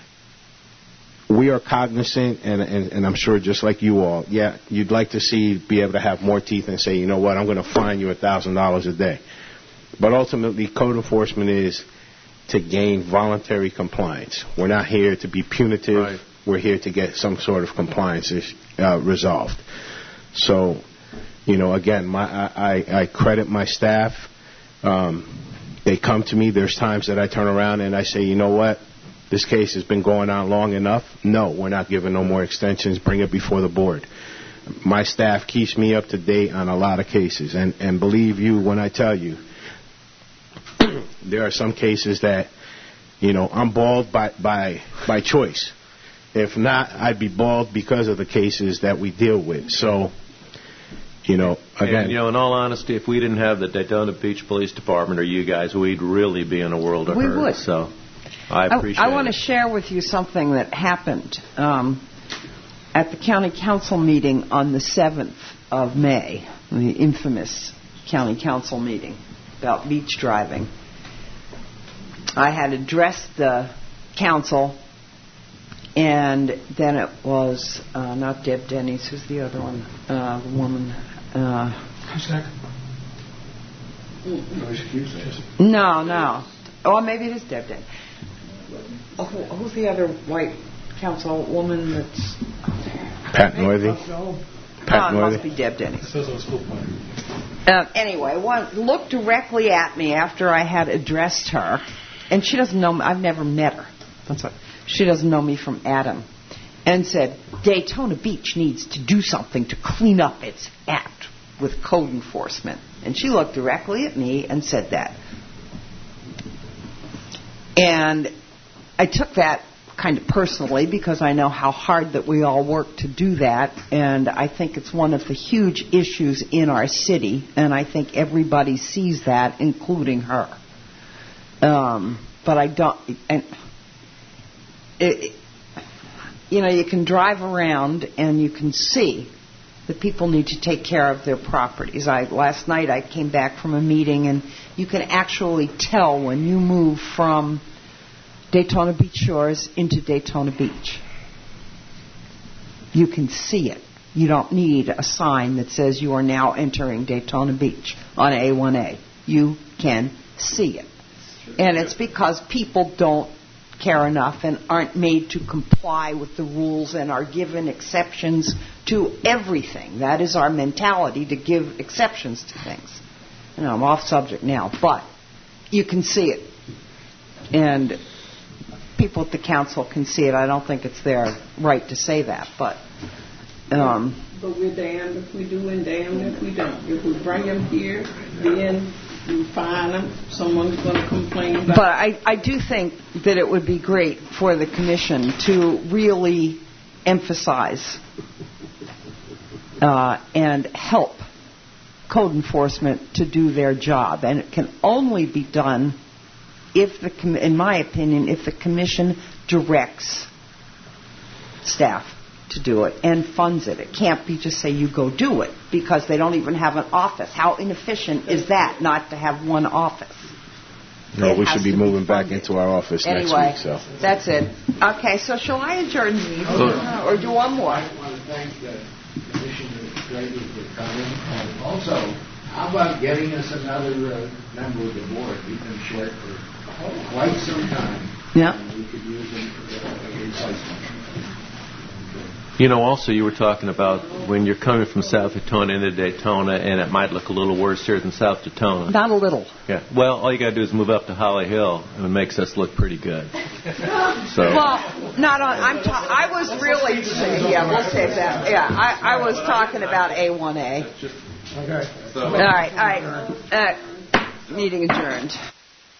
we are cognizant, and, and, and I'm sure just like you all, yeah, you'd like to see, be able to have more teeth and say, you know what, I'm going to fine you one thousand dollars a day. But ultimately, code enforcement is to gain voluntary compliance. We're not here to be punitive. Right. We're here to get some sort of compliance uh, resolved. So, you know, again, my, I, I credit my staff. Um, they come to me. There's times that I turn around and I say, you know what? This case has been going on long enough. No, we're not giving no more extensions. Bring it before the board. My staff keeps me up to date on a lot of cases. And, and believe you when I tell you, there are some cases that, you know, I'm bald by, by, by choice. If not, I'd be bald because of the cases that we deal with. So, you know, again. And, you know, in all honesty, if we didn't have the Daytona Beach Police Department or you guys, we'd really be in a world of we hurt. Would. So I appreciate I, I it. I want to share with you something that happened um, at the county council meeting on the seventh of May, the infamous county council meeting about beach driving. I had addressed the council, and then it was uh, not Deb Denny's, who's the other one, uh, the woman. Uh, Who's that? No, no. Oh, maybe it is Deb Denny. Oh, who, who's the other white councilwoman that's... Pat Northey. Pat oh, it Northey. must be Deb Denny. Uh, anyway, one looked directly at me after I had addressed her, and she doesn't know me. I've never met her. That's what. She doesn't know me from Adam, and said, Daytona Beach needs to do something to clean up its act with code enforcement. And she looked directly at me and said that. And I took that kind of personally because I know how hard that we all work to do that, and I think it's one of the huge issues in our city, and I think everybody sees that, including her. Um, but I don't... And it, you know, you can drive around and you can see that people need to take care of their properties. I, last night I came back from a meeting, and you can actually tell when you move from Daytona Beach Shores into Daytona Beach. You can see it. You don't need a sign that says you are now entering Daytona Beach on A one A. You can see it. And it's because people don't care enough and aren't made to comply with the rules and are given exceptions to everything. That is our mentality, to give exceptions to things. You know, I'm off subject now, but you can see it. And people at the council can see it. I don't think it's their right to say that, but... Um, but we're damned if we do and damned if we don't. If we bring them here, then we fine them. Someone's going to complain about it. But I, I do think that it would be great for the commission to really emphasize uh, and help code enforcement to do their job. And it can only be done if the, com- in my opinion, if the commission directs staff to do it and funds it. It can't be just say you go do it because they don't even have an office. How inefficient is that not to have one office? No, It we has should be to moving be back funded. into our office Anyway, next week. So that's it. Okay, so shall I adjourn the meeting Oh. or do one more? I want to thank the Commissioner Grady for coming. And also, how about getting us another uh, member of the board? We've been short for quite some time. Yeah. And we could use them for a replacement. You know, also you were talking about when you're coming from South Daytona into Daytona, and it might look a little worse here than South Daytona. Not a little. Yeah. Well, all you got to do is move up to Holly Hill, and it makes us look pretty good. So. Well, not on. I'm. Ta- I was really. Yeah, we'll save that. Yeah, I, I was talking about A one A. Okay. All right. All right. Uh, meeting adjourned.